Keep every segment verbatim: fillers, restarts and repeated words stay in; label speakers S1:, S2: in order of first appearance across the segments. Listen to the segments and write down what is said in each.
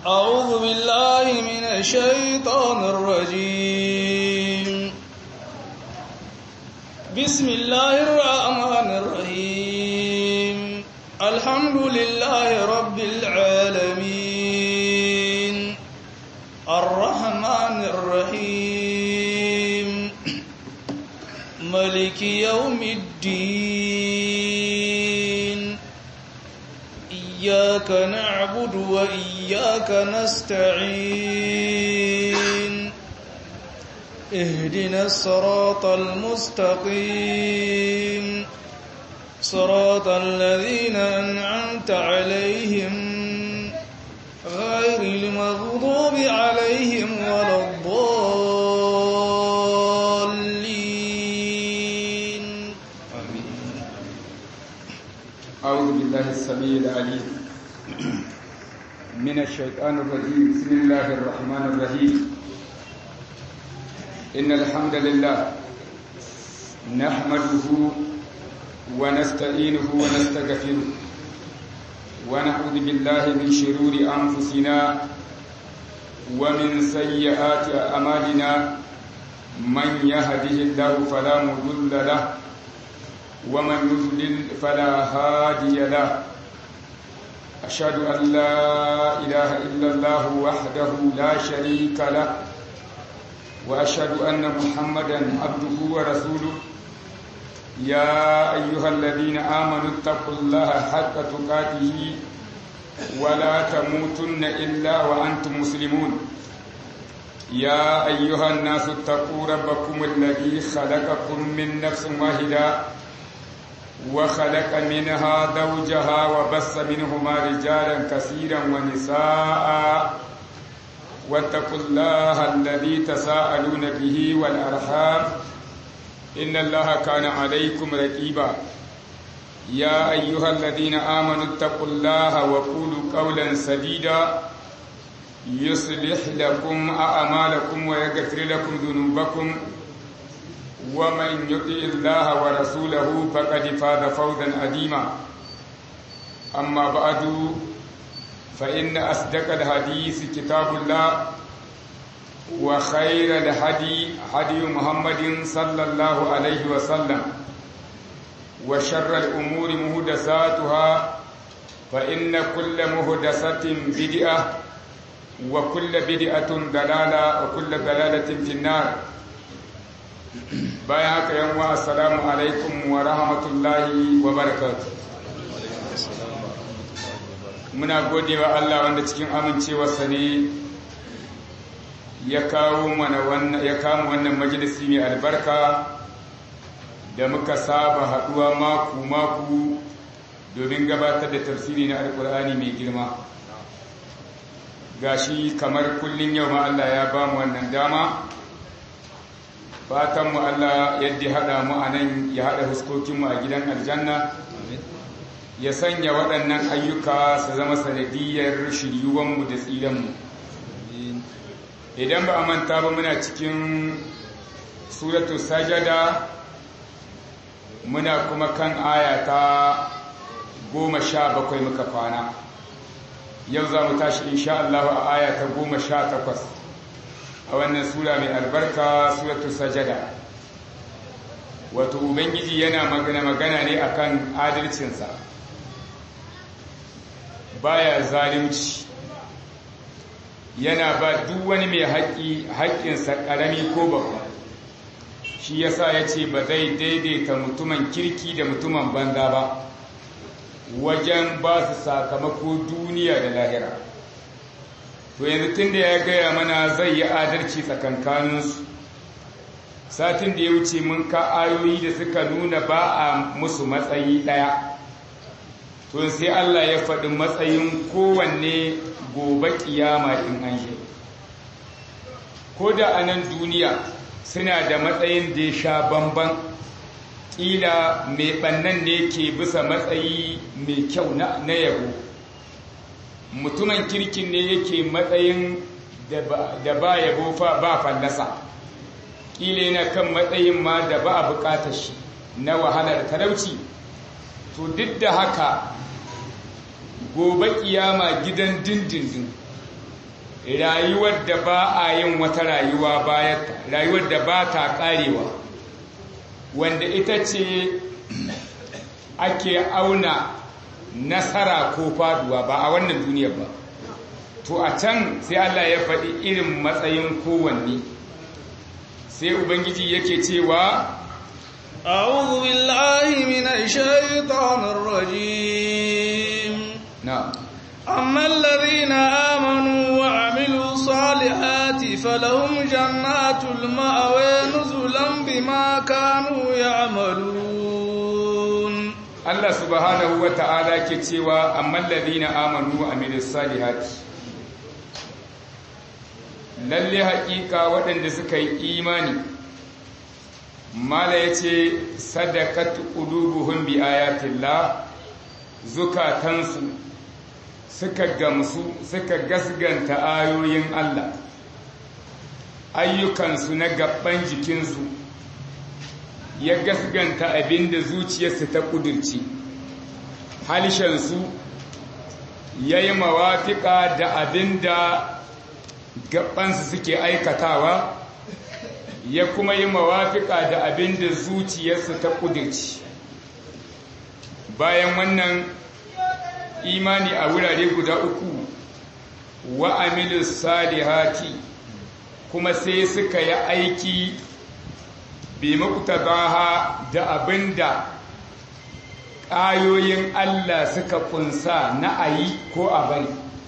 S1: أعوذ بالله من الشيطان الرجيم بسم الله الرحمن الرحيم الحمد لله رب العالمين الرحمن الرحيم ملك يوم الدين إياك نعبد وإياك نستعين اهدنا الصراط المستقيم صراط الذين أنعمت عليهم غير المغضوب عليهم ولا الضالين آمين.
S2: أعوذ بالله السميع العليم من الشيطان الرجيم. بسم الله الرحمن الرحيم. إن الحمد لله نحمده ونستعينه ونستغفره ونعوذ بالله من شرور أنفسنا ومن سيئات أعمالنا من يهده الله فلا مضل له ومن يضلل فلا هادي له. أشهد أن لا إله إلا الله وحده لا شريك له وأشهد أن محمدا عبده ورسوله. يا أيها الذين آمنوا اتقوا الله حق تقاته ولا تموتن إلا وأنتم مسلمون. يا أيها الناس اتقوا ربكم الذي خلقكم من نفس واحدة وخلق منها زوجها وبث منهما رجالا كثيرا ونساء واتقوا الله الذي تساءلون به والأرحام إن الله كان عليكم رقيبا. يا أيها الذين آمنوا اتقوا الله وقولوا قولا سديدا يصلح لكم أعمالكم ويغفر لكم ذنوبكم ومن يطع الله ورسوله فقد فاز فوزا عظيما. أما بعد فإن أصدق الحديث كتاب الله وخير الهدي هدي محمد صلى الله عليه وسلم وشر الأمور محدثاتها فإن كل محدثة بدعة وكل بدعة ضلالة وكل ضلالة في النار. بايعك يوم السلام عليكم ورحمة الله وبركاته. muna godewa Allah wanda cikin amincewarsa ne ya kawo mana wannan ya kama wannan majalisi mai albarka da muka saba haduwa maku maku domin gabatar da tafsiri na alkur'ani mai girma. Gashi kamar kullun yau ma Allah ya ba mu wannan dama. Fatan mu Allah yadda hada mu anan ya hada huskokin mu a gidan aljanna. Ya sanya waɗannan ayyuka su zama sanadiyar shiryuwanmu da tsiranmu. Idan ba a manta ba muna cikin suratu sajada muna kuma kan aya ta goma sha bakwai muka kwana. Yau za mu tashi insha Allah a aya ta goma sha takwas a wannan sura mai albarka suratu sajada. Wato Ubangiji yana magana magana ne akan adalcinsa. Baya zalunci, yana ba duk wani mai haƙƙi haƙƙinsa ƙarami ko babba. Shi yasa ya ce ba zai daidaita mutumin kirki da mutumin banza ba wajen ba su sakamako duniya da lahira. To yanzu tun da ya gaya mana zai yi adalci tsakankaninsu, satin da ya wuce mun ka ayoyi da suka nuna ba a musu matsayi ɗaya. To sai Allah ya faɗi matsayin kowanne gobe kiyama in an yi. Ko da a nan duniya suna da matsayin da ya sha bamban, ƙila mai ɓannan ne ke bisa matsayi mai kyau na yabo. Mutumin kirkin ne yake matsayin da ba yabo ba fallasa. Ƙila yana kan matsayin ma da ba a buƙatar shi na wahalar talauci. To duk da haka gobe kiyama gidan dindindin rayuwar da ba a yin wata rayuwa bayanta, rayuwar da ba ta karewa, wanda ita ce ake auna nasara ko faduwa ba a wannan duniyar ba. To a can sai Allah ya faɗi irin matsayin kowanne, sai Ubangiji yake cewa
S1: أعوذ بالله من الشيطان الرجيم
S2: نعم
S1: أما الذين آمنوا وعملوا الصالحات فلهم جنات المأوى نزلا بما كانوا يعملون.
S2: الله سبحانه وتعالى كتوى أما الذين آمنوا وعملوا الصالحات lalle haƙiƙa waɗanda suka yi imani, mala ya ce sadakat qulubuhum bi ayatillah, zukatansu suka gamsu suka gasganta ayoyin Allah, ayyukansu na gaban jikinsu ya gasganta abinda zuciyarsu ta ƙudurci, halshensu ya yi mawafiƙa da abinda gabansu suke aikatawa, ya kuma yi mawafiƙa da abin da zuciyarsu ta ƙudurci. Bayan wannan imani a wurare guda uku, wa amilus salihati, kuma sai suka yi aiki bi muqtadaha da abin da ayoyin Allah suka kunsa na ayi ko a bari.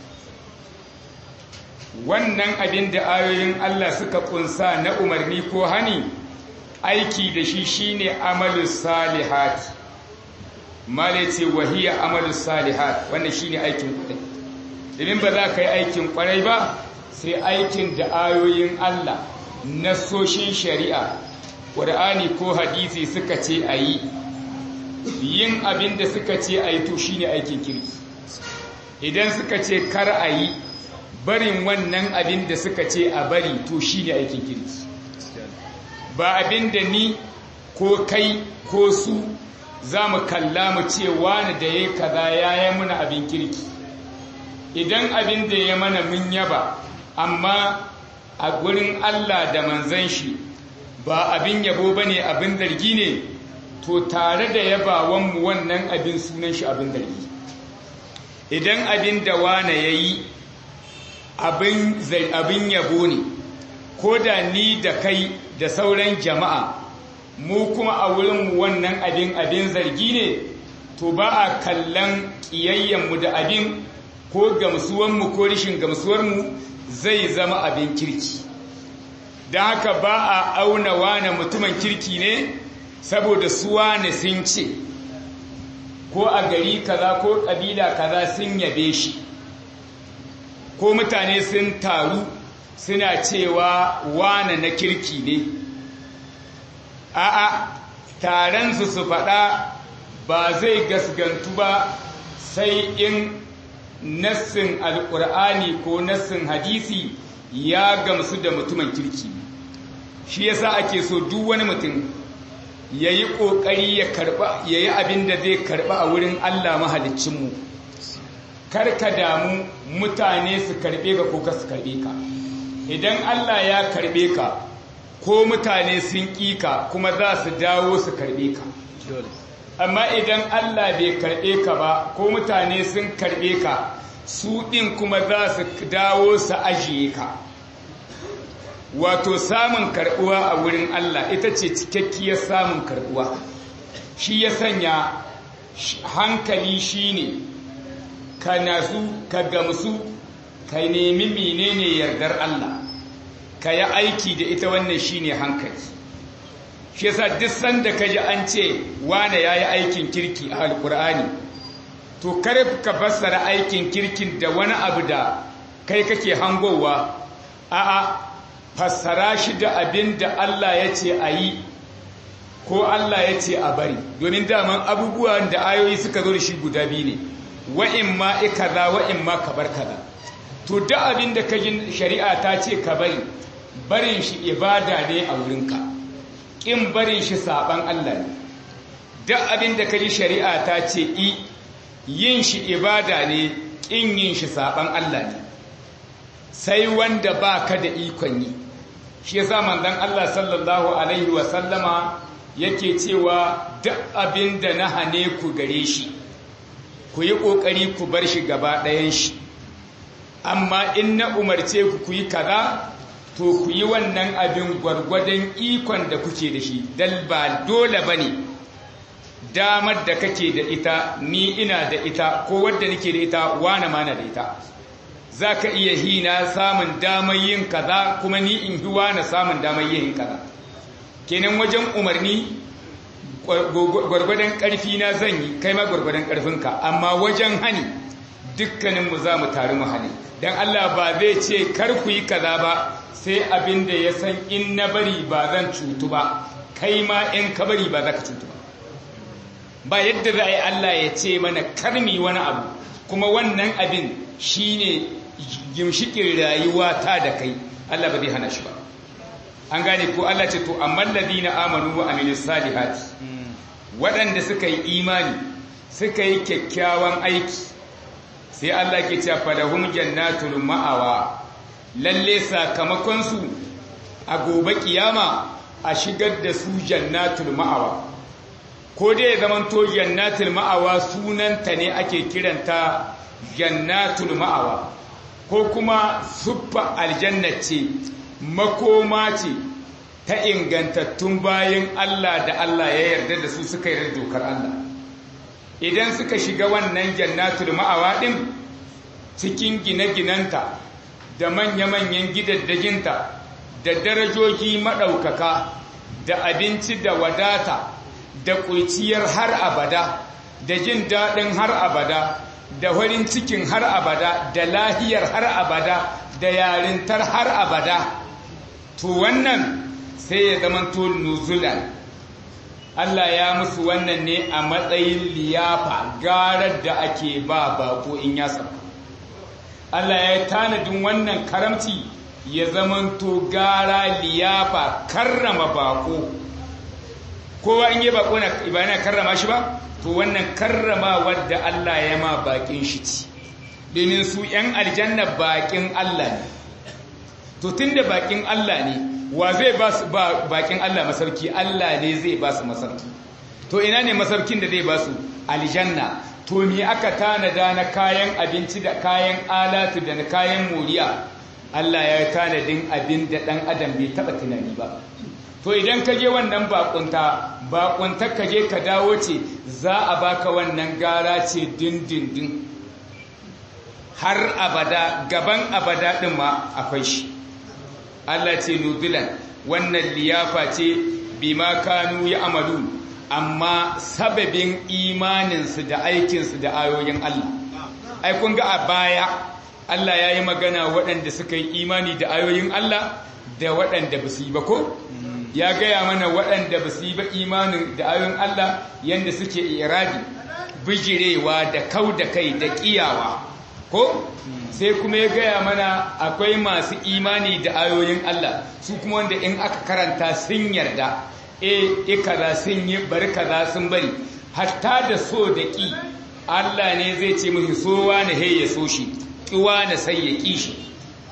S2: Wannan abin da ayoyin Allah suka kunsa na umarni ko hani, aiki da shi shine amalus salihat. Mala ce wahiya amalus salihat, wannan shine aikin kwarai. Domin ba za ka yi aikin kwarai ba sai aikin da ayoyin Allah, nasoshin shari'a, Qur'ani ko hadisi suka ce a yi. Yin abin da suka ce a yi to shine aikin kirki. Idan suka ce kar a yi, barin wannan abin da suka ce a bari to shi ne aikin kirki, ba abin da ni ko kai ko su za mu kalla mu ce wani da ya kaza ya yi muna abin kirki. Idan abin da ya mana mun yaba, amma a gurin Allah da manzan shi ba abin yabo ba ne, abin zargi ne, to tare da yabawanmu wannan abin sunan shi abin zargi. Idan abin da wane ya yi abin yabo ne, ko da ni da kai da sauran jama'a mu kuma a wurinmu wannan abin abin zargi ne, to ba a kallon ƙiyayyenmu da abin ko gamsuwanmu ko rishin gamsuwarmu zai zama abin kirki. Don haka ba a auna wane mutumin kirki ne saboda su wane sun ce, ko a gari kaza ko ƙabila kaza sun yabe shi, ko mutane sun taru suna cewa wane na kirki ne. A'a, taronsu su faɗa ba zai gasgantu ba sai in nassin alƙur'ani ko nassin hadisi ya gamsu da mutumin kirki. Shi yasa ake so duk wani mutum ya yi ƙoƙari ya karɓa, ya yi abin da zai karɓa a wurin Allah mahaliccinmu. Karka damu mutane su karɓe ka ko ka su karɓe ka. Idan Allah ya karɓe ka ko mutane sun ƙi ka, kuma za su dawo su karɓe ka. Amma idan Allah bai karɓe ka ba ko mutane sun karɓe ka, su ɗin kuma za su dawo su ajiye ka. Wato samun karɓuwa a wurin Allah ita ce cikakkiyar samun karɓuwa. Shi ya sanya hankali shine ka nasu, ka gamsu, ka nemi menene yardar Allah, ka yi aiki da ita. Wannan shine hankali. Shi yasa duk sanda ka ji an ce wane ya yi aikin kirki a Alƙur'ani, to kar ka fassara aikin kirkin da wani abu da kai kake hangowa. A'a, fassara shi da abin da Allah ya ce a yi ko Allah ya ce a bari. Domin daman abubuwan da ayoyi suka zo da shi guda biyu ne, wa'in ma ikaza wa'in ma kabar kaza. To da abin da ka ji shari'a ta ce ka bari, barin shi ibada ne a wurinka, ƙin barin shi saɓan Allah ne. Da abin da ka ji shari'a ta ce i, yin shi ibada ne, ƙin yin shi saɓan Allah ne. sai wanda ba ka da ikon yi. Shi yasa manzon Allah sallallahu alaihi wa sallama yake cewa duk abin da na hane ku gare shi ku yi ƙoƙari ku bar shi gaba ɗayan shi, amma in na umarce ku ku yi kaza to ku yi wannan abin gwargwadon ikon da kuke da shi, dal ba dole ba ne damar da kake da ita ni ina da ita ko wadda nake da ita wane mana da ita. Za ka iya hina samun damar yin kaza kuma ni in hi wane samun damar yin kaza. Kenan wajen umarni gwargwadon ƙarfi na zan yi kai ma gwargwadon ƙarfinka, amma wajen hani dukkaninmu za mu taru mu hani. Don Allah ba zai ce kar ku yi kaza ba sai abin da ya san in na bari ba zan cutu ba, kai ma in ka bari ba za ka cutu ba. Ba yadda za a yi Allah ya ce mana karmi wani abu kuma wannan abin shi ne gimshikin rayuwa ta da kai, Allah ba zai hana shi ba. An gane ko Allah ce to amma ladina amanu wa amilus salihati, waɗanda suka yi imani suka yi kyakkyawan aiki, sai Allah ke cewa falahum jannatul ma'awa, lalle sakamakon su a gobe kiyama a shigar da su jannatul ma'awa. Ko dai ya zamanto jannatul ma'awa sunanta ne ake kiranta jannatul ma'awa, ko kuma suffa aljanna ce, makoma ce ta ingantattun bayan Allah da Allah ya yarda da su suka yarda dokar Allah. Idan suka shiga wannan jannatul ma'awa din cikin gine-ginanta da manya-manyan gidaddajinta da darajoji maɗaukaka da abinci da wadata da ƙuciyar har abada da jin daɗin har abada da farin cikin har abada da lahiyar har abada da yarintar har abada, to wannan sai ya zamanto nuzulan. Allah ya musu wannan ne a matsayin liyafa, garar da ake ba bako in ya sauka. Allah ya yi tanadin wannan karamci ya zamanto gara liyafa, karrama bako. Kowa in yi bako na ibana karrama shi ba, to wannan karrama wadda Allah ya ma bakin shi ci, domin su ‘yan aljanna bakin Allah ne. To tun da bakin Allah ne, wa zai ba su bakin Allah masarki? Allah ne zai ba su masarki. To ina ne masarkin da zai ba su? Aljanna. To me aka tanada na kayan abinci da kayan alatu da na kayan moriya? Allah ya yi tanadin abin da ɗan adam bai taɓa tunani ba. To idan ka je wannan bakunta, bakunta ka je ka dawo ce, za a baka wannan gara ce dindindin har abada, gaban abada ɗin ma akwai shi. Allah ce nuzulan, wannan liyafa ce bima kanu ya amalu, amma sababin imaninsu da aikinsu da ayoyin Allah. Ai kun ga a baya Allah ya yi magana waɗanda suka yi imani da ayoyin Allah da waɗanda ba su yi ba ko? Ya gaya mana waɗanda ba su yi ba imanin da ayoyin Allah yadda suke iradi, bijirewa da kau da kai da ƙiyawa ko? Sai kuma ya gaya mana akwai masu imani da ayoyin Allah, su kuma wanda in aka karanta sun yarda, e, e kaza sun yi bari kaza sun bari, hatta da so da ƙi Allah ne zai ce musu sowa na he ya so shi, ƙiwa na sai ya ƙi shi.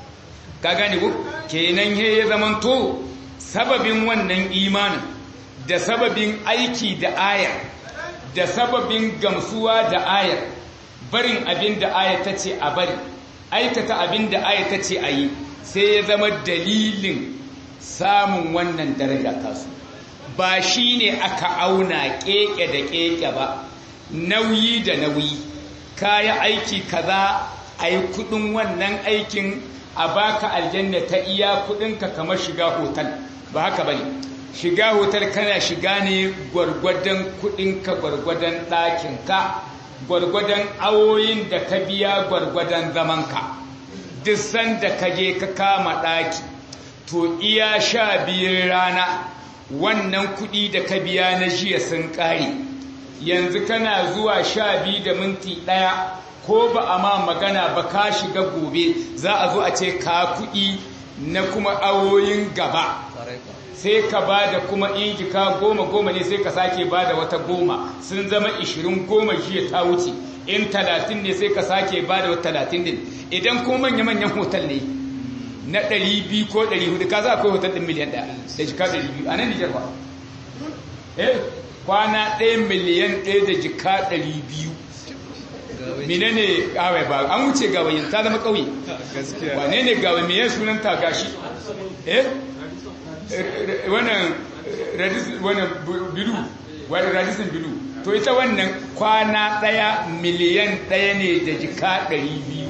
S2: Ka gane ko? Kenan he ya zamanto sababin wannan imanin da sababin aiki da ayar da sababin gamsuwa da ayar, barin abin da ayar ta ce a bari, aikata abin da ayar ta ce a yi, sai ya zama dalilin samun wannan daraja tasu. Ba shi ne aka auna keke da keke ba, nauyi da nauyi, kaya aiki kaza a yi kudin wannan aikin a baka aljanna ta iya kudinka kamar shiga hotel. Ba haka bane, shiga hotel kana shiga ne gwargwadon kudinka, gwargwadon ɗakinka, gwargwadon awoyin da ka biya, gwargwadon zamanka. Duk sanda ka je ka kama ɗaki, to iya sha biyun rana wannan kuɗi da ka biya na jiya sun ƙare. Yanzu kana zuwa sha biyu da minti ɗaya, ko ba a ma magana ba ka shiga gobe, za a zo a ce ka kuɗi na kuma awoyin gaba. Sai ka ba da kuma injika goma goma ne, sai ka sake ba da wata goma, sun zama ishirin, goma jiya ta wuce. In talatin ne sai ka sake ba da wata talatin din. Idan kuma manya-manyan hotel ne, na ɗari biyu ko ɗari hudu ka za akwai hotel ɗin miliyan ɗaya da jika ɗari biyu a nan Nijar ba eh kwana ɗaya miliyan ɗaya da jika ɗari biyu mine ne gawai ba an wuce gawayin ta zama ƙauye wane ne gawai mai yin sunan ta gashi eh wannan bilu wani radisin bilu to ita wannan kwana ɗaya miliyan ɗaya ne da jika ɗari biyu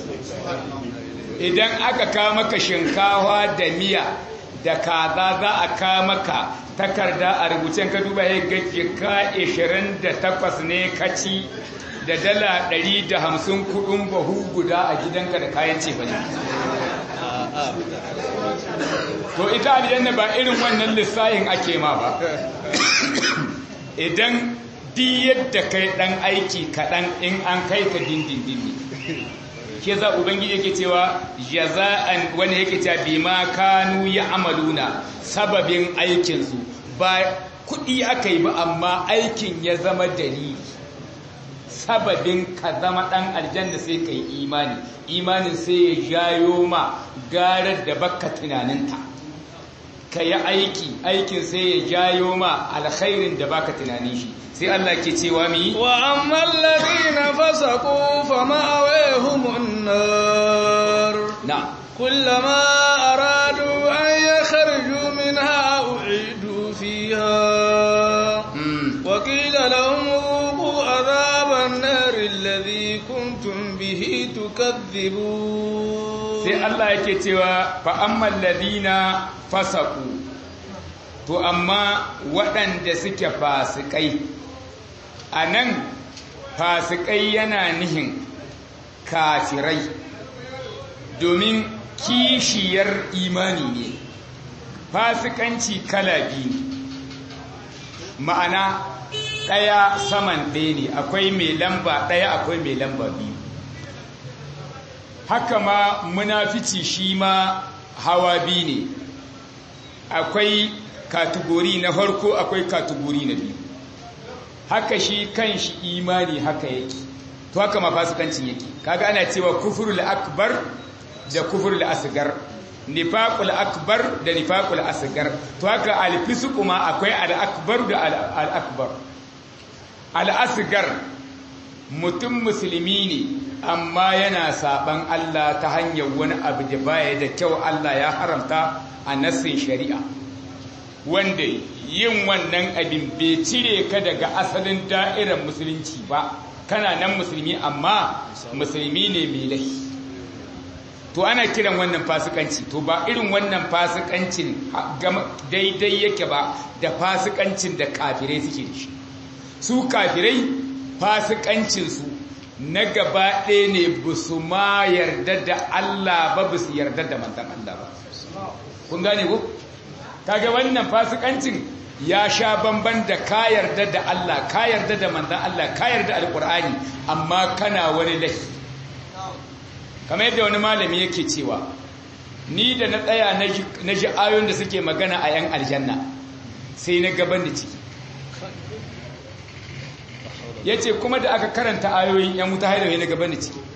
S2: idan aka kawo maka shinkawa da miya da kaza za a kawo maka takarda a rubucen ka duba ya ga jika ashirin da takwas ne kaci da dala ɗari da hamsin kuɗin bahu guda a gidanka da kayan cefane to ita aljanna ba irin wannan lissahin ake ma ba idan di yadda kai ɗan aiki kaɗan in an kai ka dindindin ne ke za ubangiji yake cewa jaza'an wani yake cewa bima kanu ya amaluna sababin aikinsu ba kuɗi aka yi ba amma aikin ya zama dalili sababin ka zama ɗan aljanna sai ka yi imani imanin sai ya jayo ma garar da baka tunaninta ka yi aiki aikin sai ya jayo ma alkhairin da baka tunanin shi sai Allah ke cewa mi
S1: wa ammal ladina fasaqu fama'awahumun nar
S2: na
S1: kullama aradu an yakhruju minha u'idu fiha wa qila lahum dhuqu adhaban nar alladhi kuntum bihi tukadhibun
S2: sai Allah yake cewa fa ammal ladina fasaqu to amma waɗanda suke fasikai a nan fasikai yana nihin kafirai domin kishiyar imani ne fasikanci kala biyu ma'ana ɗaya saman ɗaya ne akwai mai lamba ɗaya akwai mai lamba biyu haka ma munafici shi ma hawa biyu ne akwai katugori na farko akwai katugori na biyu haka shi kan shi imani haka yake to haka ma fasikancin yake kaga ana cewa kufrul akbar da kufrul asgar nifaqul akbar da nifaqul asgar to haka al-fisqu ma akwai al-akbar da al-akbar al-asgar mutum musulmi ne amma yana saban Allah ta hanyar wani abu da baya da kyau Allah ya haramta a nassin shari'a wanda yin wannan abin bai cire ka daga asalin da'irar musulunci ba kana nan musulmi amma musulmi ne mai laifi to ana kiran wannan fasikanci to ba irin wannan fasikancin daidai yake ba da fasikancin da kafirai suke da shi su kafirai fasikancinsu na gaba ɗaya ne ba su ma yarda da Allah ba ba su yarda da manzon Allah ba kun gane ko kaga wannan fasikancin ya sha bamban da ka yarda da Allah ka yarda da manzon Allah ka yarda alqur'ani amma kana wani laifi kamar yadda wani malami yake cewa ni da na tsaya na ji ayoyin da suke magana a yan aljanna sai na gaban da ciki yace kuma da aka karanta ayoyin yan wuta haida na gaban da ciki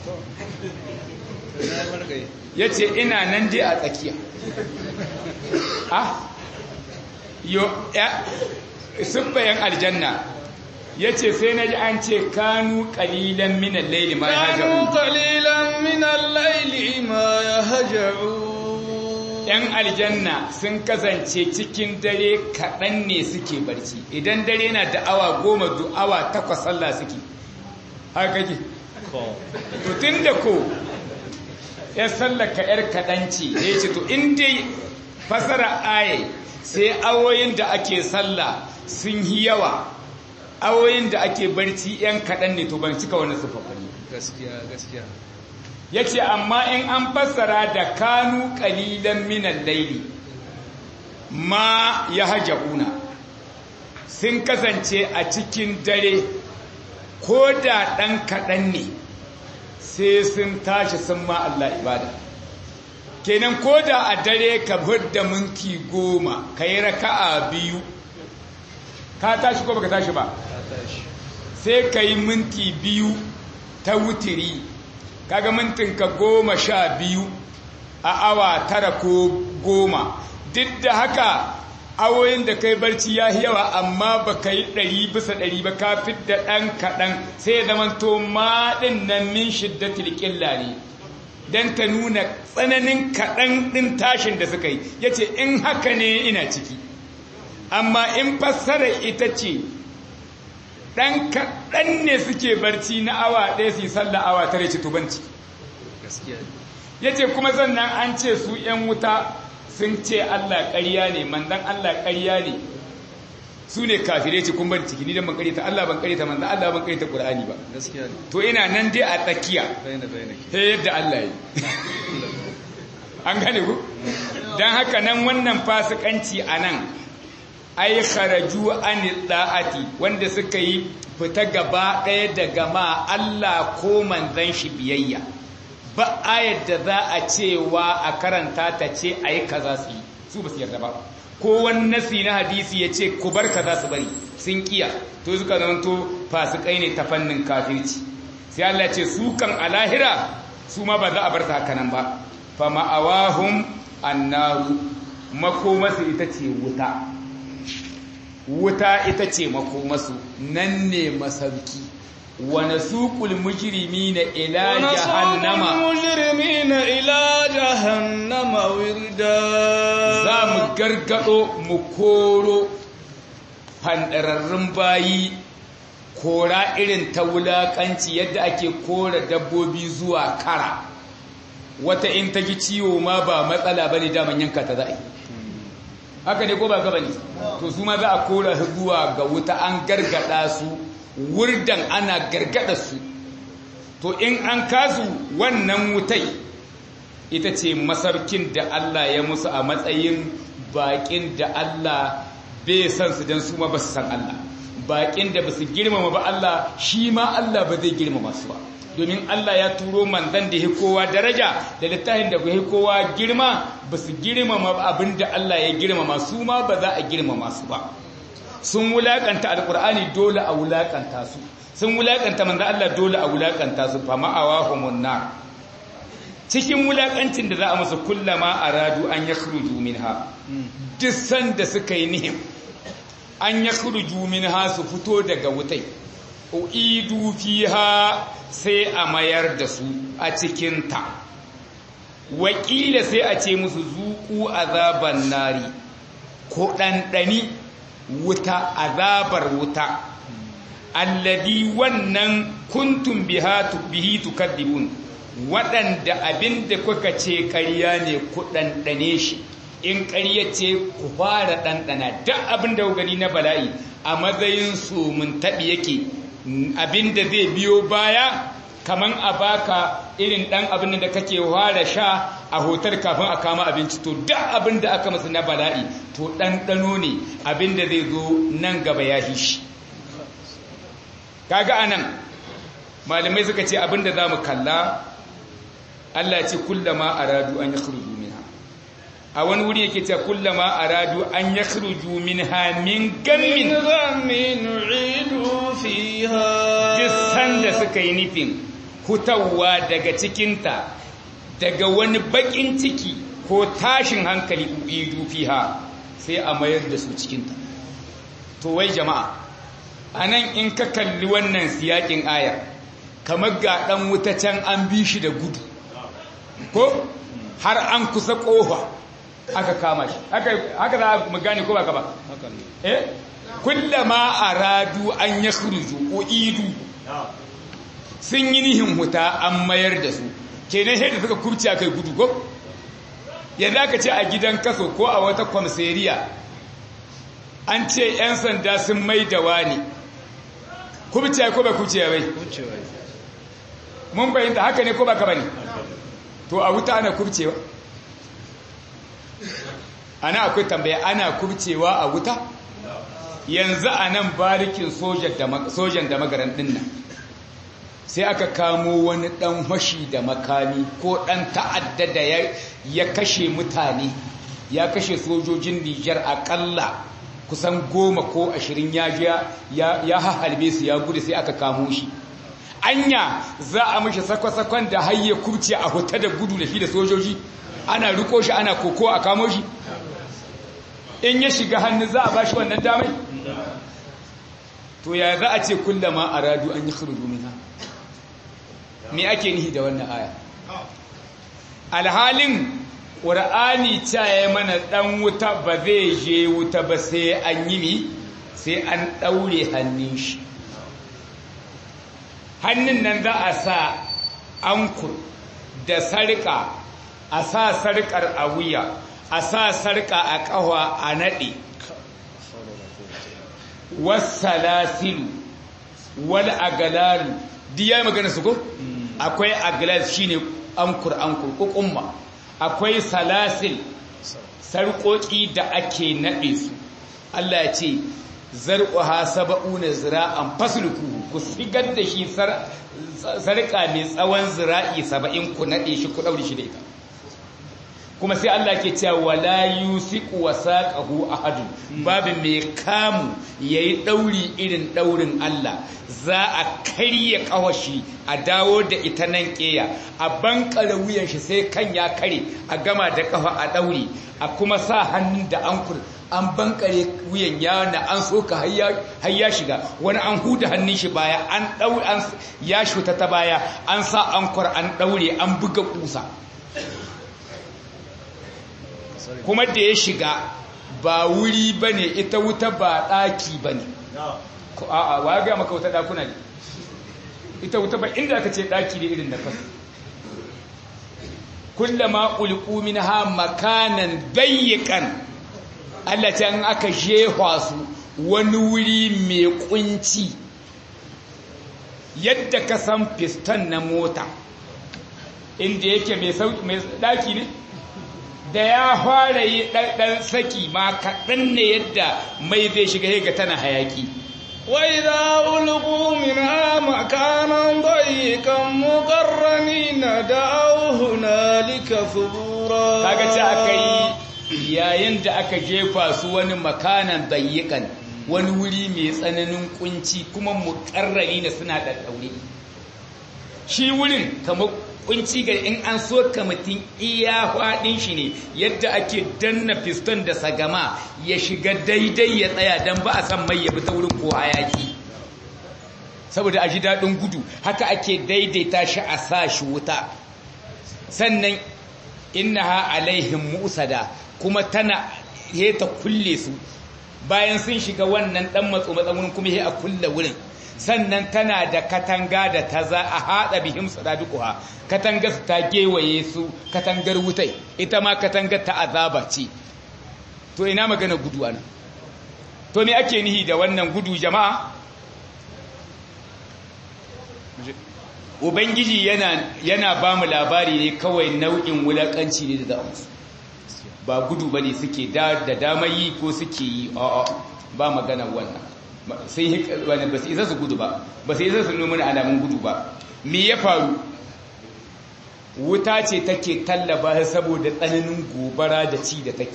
S2: yace ina nan dai a tsakiya ah yo ya subbayan aljanna yace sai naji an ce kanu qalilan min al-layli ma yahja'un
S1: kanu qalilan min al-layli ma yahja'un
S2: yan aljanna sun kasance cikin dare kaɗan ne suke barci idan dare na da awa goma da awa takwas sallah suke haka kake to tunda ko ya sallaka yar kaɗan ce da ya ce to in dai fasara aye sai awoyin da ake sallah sun yi yawa awoyin da ake barci yan kaɗan ne to ban cika wani sufafani
S1: gaskiya gaskiya
S2: ya ce amma in an fassara da kanu ƙalilan minan laili ma ya haja'una sun kasance a cikin dare ko da ɗan kaɗan ne sai sun tashi sun ma Allah ibada kenan ko da a dare ka da minti goma ka yi raka'a biyu ka tashi ko baka tashi ba sai ka yi minti biyu ta wutiri kaga mintin ka goma sha biyu a awa tara ko goma duk da haka awoyin da kai barci ya yawa amma ba ka yi ɗari bisa ɗari ba ka fi da ɗan kaɗan sai zaman to maɗin nan min shiddatil ƙilla ne don ta nuna tsananin kaɗan ɗin tashin da suka yi ya ce in haka ne ina ciki amma in fassara ita ce ɗan kaɗan ne suke barci na awa ɗaya su yi sallah awa tare ci tubanci ya ce kuma sannan an ce su ‘yan wuta sun ce Allah ƙarya ne manzan Allah ƙarya ne su ne kafirai ce kun bari ciki ni dan ban ƙarita Allah ban ƙarita manzan Allah ban ƙarita Qur'ani ba to ina nan dai a tsakiya he yadda Allah yi an gane ku dan haka nan wannan fasikanci anan ai kharaju an da'ati wanda suka yi fita gaba ɗaya daga ma Allah ko manzan shi biyayya ba ayar da za a cewa a karanta ta ce a yi kaza su yi su ba su yarda ba ko wani nasi na hadisi ya ce ku bar kaza su bari sun kiya to suka zanto fasikai ne ta fannin kafirci sai Allah ce su kan a lahira su ma ba za a bar ta haka nan ba fa ma'awahum annaru makomasu ita ce wuta wuta ita ce makomasu nan ne masauki ونسوق المجرمين إلى جهنم
S1: المجرمين إلى جهنم وردا
S2: زام غرغدو مكورو fandararrun bayi kora irin ta wulakanci yadda ake kora dabbobi zuwa kara wata in ta ji ciwo ma ba matsala bane daman yanka ta za'i haka ne ko ba gaba ne to su ma za a kora zuwa ga wuta an gargada su wurdan ana gargada su to in an kasu wannan wutai ita ce masarkin da Allah ya musu a matsayin baƙin da Allah bai san su don su ma ba su san Allah baƙin da ba su girmama ba Allah shi ma Allah ba zai girmama su ba domin Allah ya turo manzan da ya kowa daraja da littafin da ya kowa girma ba su girmama abin da Allah ya girmama su ma ba za a girmama su ba sun wulakanta alkur'ani dole a wulakanta su sun wulakanta manzo Allah dole a wulakanta su fa ma'awahumun nar cikin wulakancin da za a musu kullama aradu an yakhruju minha duk sanda suka yi nihim an yakhruju minha su fito daga wutai uidu fiha sai a mayar da su a cikin ta wakila sai a ce musu zuku azaban nari ko dandani wuta azabar wuta alladhi wannan kuntum bihi tukadibun waɗanda abinda kuka ce ƙarya ne ku ɗanɗane shi in ƙarya ce ku fara ɗanɗana duk abinda ku gani na bala'i a matsayin su mun taɓi yake abinda zai biyo baya kaman a baka irin ɗan abin da kake fara sha a hotar kafin a kama abinci to duk abin da aka masu na bala'i to ɗanɗano ne abin da zai zo nan gaba ya shi kaga anan malamai suka ce abin da za mu kalla Allah ce kullama aradu an yakhruju minha a wani wuri yake cewa kullama aradu an yakhruju minha min gammin
S1: ghammin u'idu fiha
S2: jisan da suka yi nufin hutawa daga cikinta daga wani bakin ciki ko tashin hankali u'idu fiha sai a mayar da su cikinta to wai jama'a anan in ka kalli wannan siyakin aya kamar ga dan wuta can an bi shi da gudu ko har an kusa kofa aka kama shi haka za mu gane ko ba ka ba eh kullama aradu an yakhruju uidu sun yi nihin huta an mayar da su kenan sai da suka kurci akai gudu ko yanzu aka ce a gidan kaso ko a wata kwamseriya an ce yan sanda sun mai da wani kurci ko ba kurci bai mun bayyana haka ne ko ba ka bane to a wuta ana kurcewa ana akwai tambaya ana kurcewa a wuta yanzu a nan barikin sojan da magaran dinnan sai aka kamo wani dan fashi da makami ko dan ta'adda da ya kashe mutane ya kashe sojojin Nijar akalla kusan goma ko ashirin ya ya halbe su ya gudu sai aka kamo shi anya za a mishi sakwa-sakwan da hayye kurce a huta da gudu da shi da sojoji ana riko shi ana koko a kamo shi in ya shiga hannu za a ba shi wannan damai to ya za a ce kullama aradu an yi khuruju minha me ake nihi da wannan aya alhalin qur'ani ta yi mana dan wuta ba zai je wuta ba sai an yi mi sai an daure hannun shi hannun nan za a sa ankur da sarka a sa sarkar a wuya a sa sarka a ƙawa a naɗe wasalasilu wal agalalu duk yayi magana su ko akwai agalal shine ankur ankur kukumma akwai salasil sarƙoƙi da ake naɗe su Allah ya ce zarquha sab'una zira'an fasluku ku sigar da shi sarƙa mai tsawon zira'i saba'in ku naɗe shi ku ɗaure shi da ita kuma sai Allah ke cewa wala yusiqu wasaqahu ahad babu mai kamu yayi dauri irin daurin Allah za a karye kawashi a dawo da ita nan keya a bankare wuyan shi sai kan ya kare a gama da kafa a dauri a kuma sa hannun da ankur an bankare wuyan ya na an soka har ya shiga wani an huda hannun shi baya an dau an ya shuta ta baya an sa ankur an daure an buga kusa kuma da ya shiga ba wuri ba ne ita wuta ba ɗaki ba ne a'a wa ga maka wuta ɗakuna ne ita wuta ba inda aka ce ɗaki ne irin da kasu kullama ulqu minha makanan dayyiqan Allah ta an aka jefa su wani wuri mai kunci yadda ka san piston na mota inda yake mai mai ɗaki ne da ya fara yi ɗan saki ma kaɗan ne yadda mai zai shiga ga tana hayaki
S1: wai za ulgu min ha makanan kan mukarrani na da'auhu na lika fubura
S2: kaga ce aka yi yayin da aka jefa su wani makanan kan wani wuri mai tsananin kunci kuma mukarrani na suna ɗaɗɗaure shi wurin kamar kunci ga in an so ka mutum iya faɗin shi ne yadda ake danna piston da sagama ya shiga daidai ya tsaya don ba a san mai ya bi ta wurin ko hayaki saboda a ji daɗin gudu haka ake daidaita shi a sa shi wuta sannan innaha alaihim musada kuma tana heta kulle su bayan sun shiga wannan ɗan matso matsa kuma he a kulle wurin sannan tana da katanga da ta za a haɗa bihim sadaduquha katanga su ta gewaye su katangar wutai ita ma katangar ta azaba ce to ina magana gudu ana to me ake nihi da wannan gudu jama'a ubangiji yana yana ba mu labari ne kawai nau'in wulakanci ne da zamu ba gudu bane suke da da damayi ko suke yi a'a ba magana wannan sai wani ba su isa su gudu ba ba su isa su nuna alamun gudu ba me ya faru wuta ce take tallaba saboda tsananin gobara da ci da take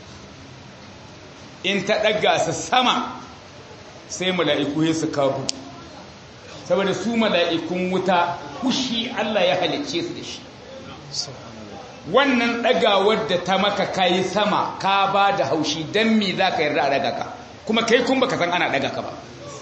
S2: in ta daga su sama sai mala'iku su kafu saboda su mala'ikun wuta kushi Allah ya halicce su da shi wannan dagawar da ta maka kai sama ka ba da haushi dan me zaka yarda a daga ka kuma kai kun baka san ana daga ka ba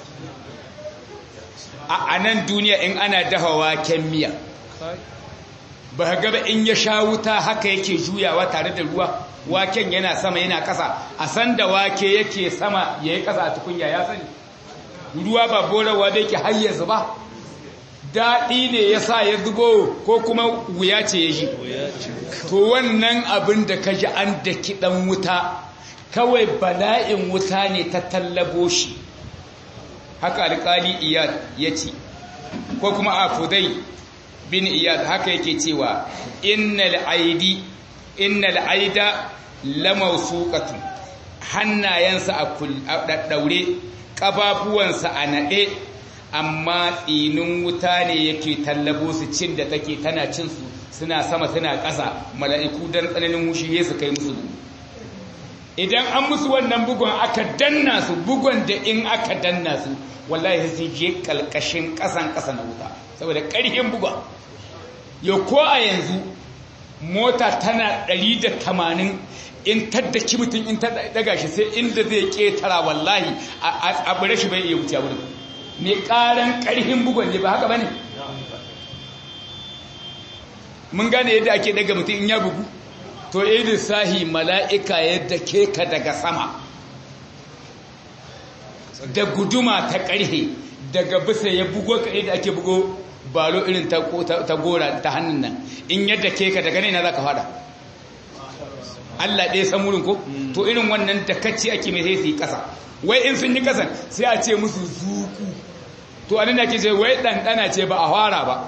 S2: a nan duniya in ana dahawa ken miya ba ga ba in ya sha wuta haka yake juyawa tare da ruwa waken yana sama yana kasa a san da wake yake sama yayi kasa a tukunya ya sani ruwa ba borawa da yake har yanzu ba daɗi ne ya sa ya zubo ko kuma wuya ce ya ji to wannan abin da ka ji an da kiɗan wuta kawai bala'in wuta ne ta tallabo shi haka alƙali iyad ya ce ko kuma a fudai bin iyad haka yake cewa innal aidi innal aida lamawsuqatun hannayensa a daddaure kafafuwansa a nade amma tsinin wuta ne yake tallabo su cin da take tana cin su suna sama suna ƙasa mala'iku dan tsananin mushi su kai musu idan an musu wannan bugun aka danna su bugun da in aka danna su wallahi sai je kalkashin kasan kasa na wuta saboda ƙarfin bugun yau ko a yanzu mota tana ɗari da tamanin in taddaki mutum in ta daga shi sai inda zai ƙetara wallahi a bare shi bai iya wuce wurin mai ƙaran ƙarfin bugon ne ba haka ba ne mun gane yadda ake daga mutum in ya bugu to idin sahi mala'ika yadda ke ka daga sama da guduma ta ƙarhe daga bisa ya bugo ka yadda ake bugo balo irin ta gora ta hannun nan in yadda ke ka daga ne na za ka fada Allah ɗaya san wurin ko to irin wannan da kacci ake mai sai su yi ƙasa wai in sun yi ƙasan sai a ce musu zuku to anan da ke ce wai ɗanɗana ce ba a fara ba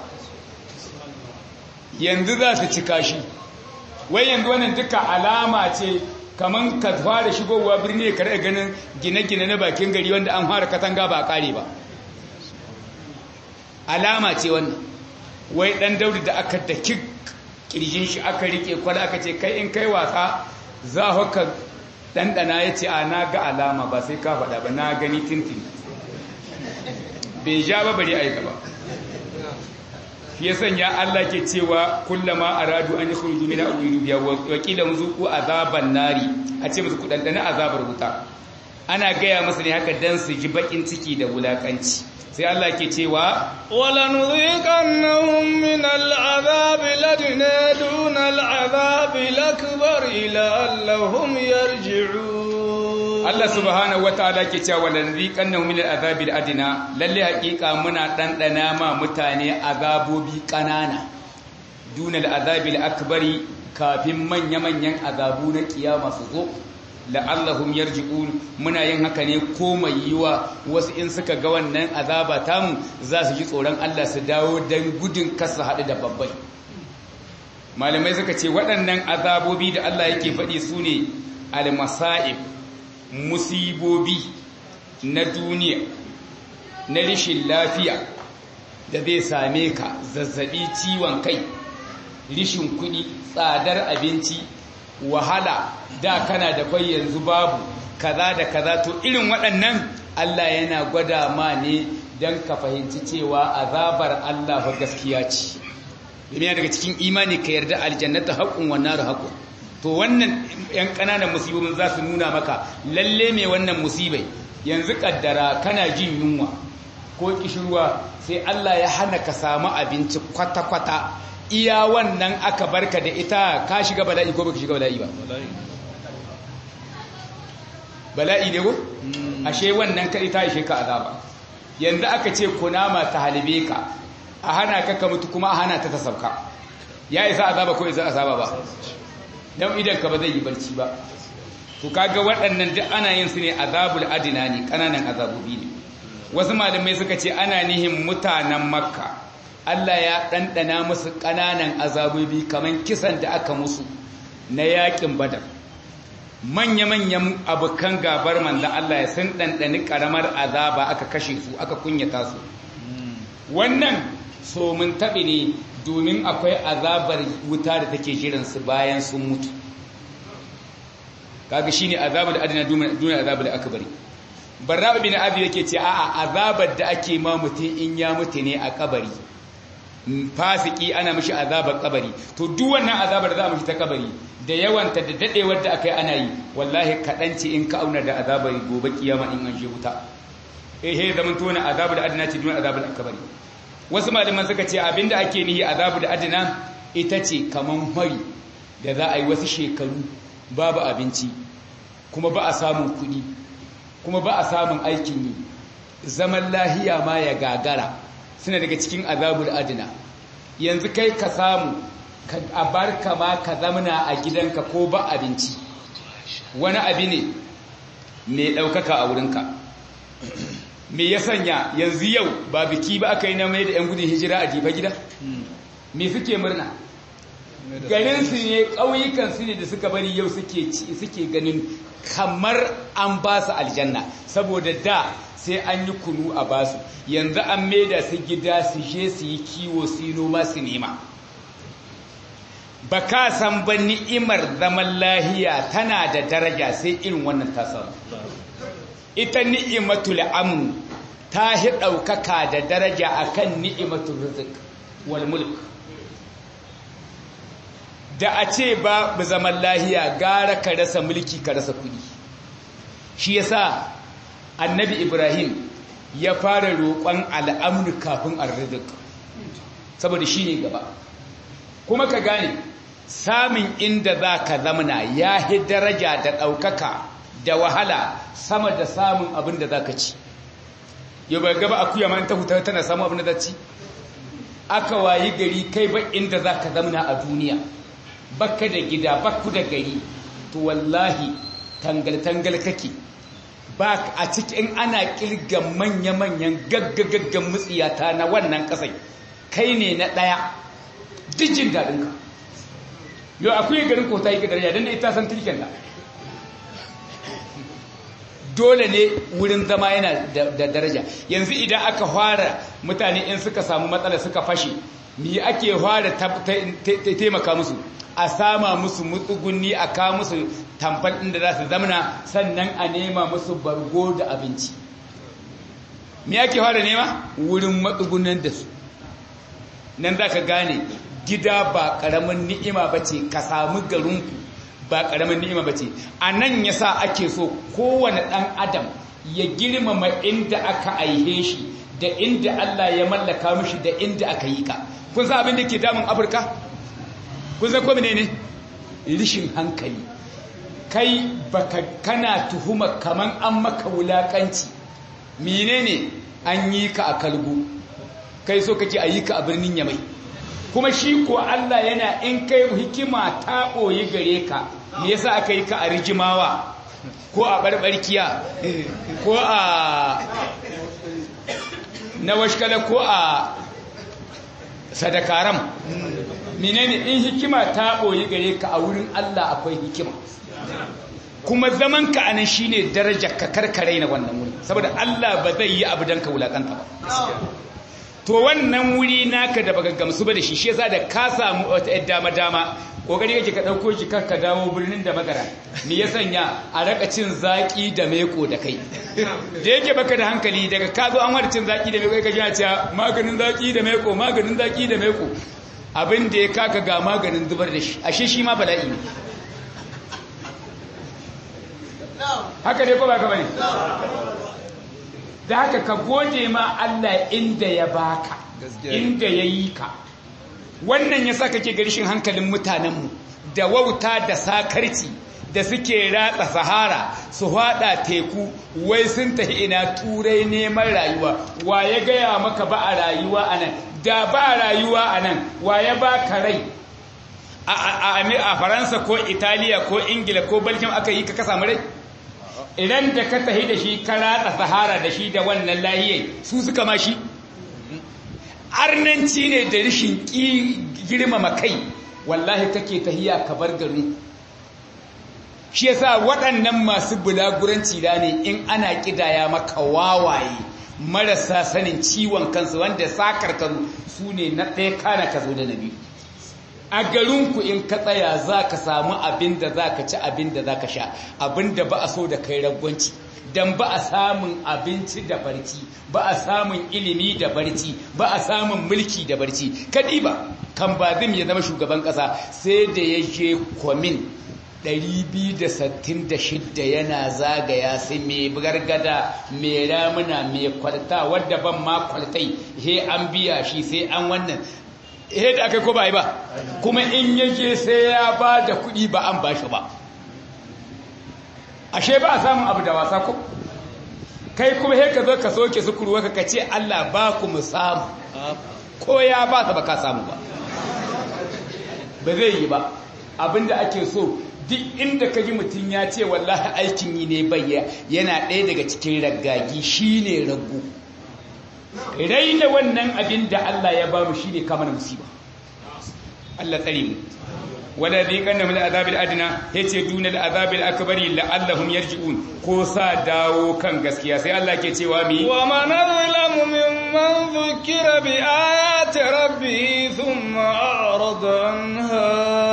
S2: yanzu za su cika shi wai yanzu wannan duka alama ce kaman ka fara shigowa birni ka rage ganin gine-gine na bakin gari wanda an fara katanga ba a kare ba alama ce wannan wai dan daudi da aka daki kirjin shi aka rike kwala aka ce kai in kai wasa za ka dandana ya ce a na ga alama ba sai ka faɗa ba na gani tintin bai ja ba bari aika ba ya sanya Allah ke cewa kullama aradu an yakhruju min al-uridu biya wa qila muzuqu azaban nari a ce musu kudandana azabar wuta ana gaya musu ne haka dan su ji bakin ciki da wulakanci sai Allah ke cewa
S1: wala nuziqannahum min al-azabi ladna duna al-azabi lakbar ila allahum yarji'un
S2: Allah subhanahu wataala ke cewa wala nuziqannahum min al-azabi al-adna lalle hakika muna dandana ma mutane azabobi kanana duna al-azabi al-akbari kafin manya-manyan azabu na kiyama su zo la'allahum yarji'un muna yin haka ne ko mai yiwa wasu in suka ga wannan azaba tamu za su ji tsoron Allah su dawo dan gudun kasa hadu da babbai malamai suka ce waɗannan azabobi da Allah yake faɗi su ne al-masa'ib musibobi na duniya na rishin lafiya da zai same ka zazzabi ciwon kai rishin kuɗi tsadar abinci wahala da kana da kwai yanzu babu kaza da kaza to irin waɗannan Allah yana gwada ma ne don ka fahimci cewa azabar Allah fa gaskiya ce domin daga cikin imani ka yarda aljannata haqqun wan nar haqqun to wannan yan kananan musibobin za su nuna maka lalle me wannan musibai yanzu kaddara kana jin yunwa ko kishirwa sai Allah ya hana ka samu abinci kwata kwata iya wannan aka barka da ita ka shiga bala'i ko baka shiga bala'i ba bala'i ne ko ashe wannan kai ta ishe ka azaba yanzu aka ce kunama ta halibe ka a hana ka ka mutu kuma a hana ta ta sauka ya isa azaba ko isa azaba ba dan idan ka ba zai yi barci ba to kaga waɗannan duk ana yin su ne azabul adina ne kananan azabobi ne wasu malamai suka ce ana nihin mutanen makka Allah ya ɗanɗana musu ƙananan azabobi kamar kisan da aka musu na yaƙin badar manya-manyan abokan gabar manzan Allah ya sun ɗanɗani ƙaramar azaba aka kashe su aka kunyata su wannan so mun taɓi ne domin akwai azabar wuta da take jiransu bayan sun mutu kaga shine azabul adna duna azabul akbari barra bin abi yake ce a'a azabar da ake ma mutum in ya mutu ne a kabari fasiki ana mishi azabar kabari to duk wannan azabar da za a mishi ta kabari da yawanta da dadewar da aka yi ana yi wallahi kaɗan ce in ka auna da azabar gobe kiyama in an je wuta ehe zaman tona azabu da adina ce dun azabu da kabari wasu malaman suka ce abinda ake nihi azabu da adina ita ce kaman fari da za a yi wasu shekaru babu abinci kuma ba a samun kuɗi kuma ba a samun aikin yi zaman lahiya ma ya gagara suna daga cikin azabul adina yanzu kai ka samu a barka ma ka zamana a gidanka ko ba abinci wani abi ne mai ɗaukaka a wurinka me ya sanya yanzu yau ba biki ba aka yi na mai da 'yan gudun hijira a jifa gida me suke murna garinsu ne ƙauyukansu ne da suka bari yau suke ganin kamar an ba su aljanna saboda da sai an yi kunu a basu yanzu an maida su gida su je su yi kiwo su yi noma su nema ba ka san ba ni'imar zaman lahiya tana da daraja sai irin wannan ta samu ita ni'imatul amn ta hi ɗaukaka da daraja akan ni'imatul rizq wal mulk da a ce ba zaman lahiya gara ka rasa mulki ka rasa kudi shi yasa annabi Ibrahim ya fara roƙon al'amnu kafin arzik saboda shi ne gaba kuma ka gane samun inda za ka zamana ya hi daraja da ɗaukaka da wahala sama da samun abin da za ka ci yau bai gaba akuya ma ta huta tana samun abin da za ci aka wayi gari kai ba inda za ka zamana a duniya bakka da gida bakku da gari to wallahi tangal-tangal kake ba a cikin ana kirga manya-manyan gaggagaggan mutsiyata na wannan kasai kai ne na ɗaya dijin daɗinka yau akwai garin kota yi daraja don da ita san tilken da dole ne wurin zama yana da daraja yanzu idan aka fara mutane in suka samu matsala suka fashe me ake fara taimaka musu a sama musu mutsugunni a kawo musu tamfal ɗin da za su zamana sannan a nema musu bargo da abinci me ake fara nema wurin matsugunan da su nan za ka gane gida ba ƙaramin ni'ima ba ce ka samu garinku ba ƙaramin ni'ima ba ce a nan ya sa ake so kowane ɗan adam ya girmama inda aka aihe shi da inda Allah ya mallaka mishi da inda aka yi ka kun san abin da ke damun Afirka kun san ko menene rishin hankali kai baka kana tuhuma kaman an maka wulakanci menene an yi ka a kalgo kai so kake a yi ka a birnin Yamai kuma shi ko Allah yana in kai hikima ta boye gare ka me yasa aka yi ka a rijimawa ko a barbarkiya ko a na washkala ko a sadakaram menene in hikima ta boye gare ka a wurin Allah akwai hikima kuma zaman ka anan shine darajar ka karkare na wannan wuri saboda Allah ba zai yi abu dan ka wulakanta ba to wannan wuri naka da baka gamsu ba da shi shi yasa da ka samu wata dama dama kokari kake ka dauko shi ka dawo birnin da magara me ya sanya a raka cin zaki da meko da kai da yake baka da hankali daga ka zo an wada cin zaki da meko kai ka ji cewa maganin zaki da meko maganin zaki da meko abin da ya kaka ga maganin zubar da shi ashe shi ma bala'i ne haka dai ko ba ka bane da haka ka gode ma Allah inda ya baka inda ya yi ka wannan ya sa kake garishin hankalin mutanenmu da wauta da sakarci da suke ratsa sahara su hada teku wai sun tafi ina turai neman rayuwa wa ya gaya maka ba a rayuwa a nan da ba a rayuwa a nan wa ya baka rai a faransa ko italiya ko ingila ko belgium aka yi ka ka samu rai idan da ka tahi da shi ka ratsa sahara da shi da wannan lahiyai su suka ma shi arnanci ne da rishin girmama kai wallahi kake tahiya ka bar garin shi yasa waɗannan masu bulaguranci da ne in ana kidaya maka wawaye marasa sanin ciwon kansu wanda sakarkaru su ne na ɗaya kana ka zo da na biyu a garinku in ka tsaya za ka samu abin da za ka ci abin da za ka sha abin da ba a so da kai ragwanci don ba a samun abinci da barci ba a samun ilimi da barci ba a samun mulki da barci kaɗi ba kan bazim ya zama shugaban ƙasa sai da ya je kwamin ɗari biyu da sittin da shida yana zagaya sai mai gargada mai ramuna mai kwalta wadda ban ma kwaltai he an biya shi sai an wannan he da aka ko ba yi ba kuma in yaje sai ya ba da kuɗi ba an ba shi ba ashe ba a samun abu da wasa ko kai kuma he ka zo ka soke su kurwa ka ce Allah ba ku mu samu ko ya ba ta ba ka samu ba ba zai yi ba abinda ake so duk inda ka ji mutum ya ce wallahi aikin yi ne bayya yana ɗaya daga cikin raggagi shi ne raggo raina wannan abin da Allah ya ba mu shi ne kamar musiba Allah tsare mu wala bi kanna min azabil adna yace dunal azabil akbari la'allahum yarji'un ko sa dawo kan gaskiya sai Allah ke cewa mi
S1: wa man azlamu mimman dhukira bi ayati rabbi thumma a'rada anha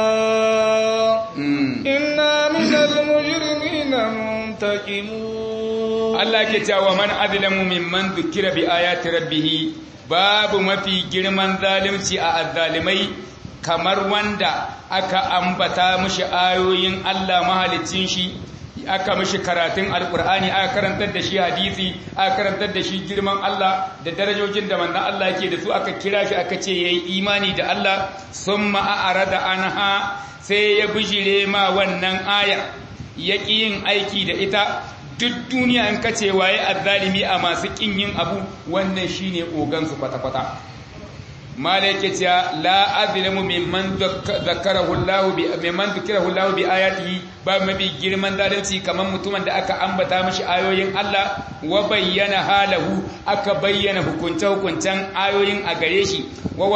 S1: inna minal mujrimina muntaqimun
S2: Allah ke cewa man azlamu mimman dhukira bi ayati rabbih babu mafi girman zalunci a azzalimai kamar wanda aka ambata mishi ayoyin Allah mahalicin shi aka mishi karatun alkur'ani aka karantar da shi hadisi aka karantar da shi girman Allah da darajojin da manzon Allah yake da su aka kira shi aka ce yayi imani da Allah summa a'rada anha sai ya bijire ma wannan aya yaki yin aiki da ita duk duniya in kace waye azzalimi a masu kin yin abu wannan shine ogan su kwata kwata malaike ce la azlimu mimman zakarahu Allah bi mimman zakarahu Allah bi ayatihi ba mabi girman zalunci kaman mutumin da aka ambata mishi ayoyin Allah wa bayyana halahu aka bayyana hukunce hukuncen ayoyin a gare shi wa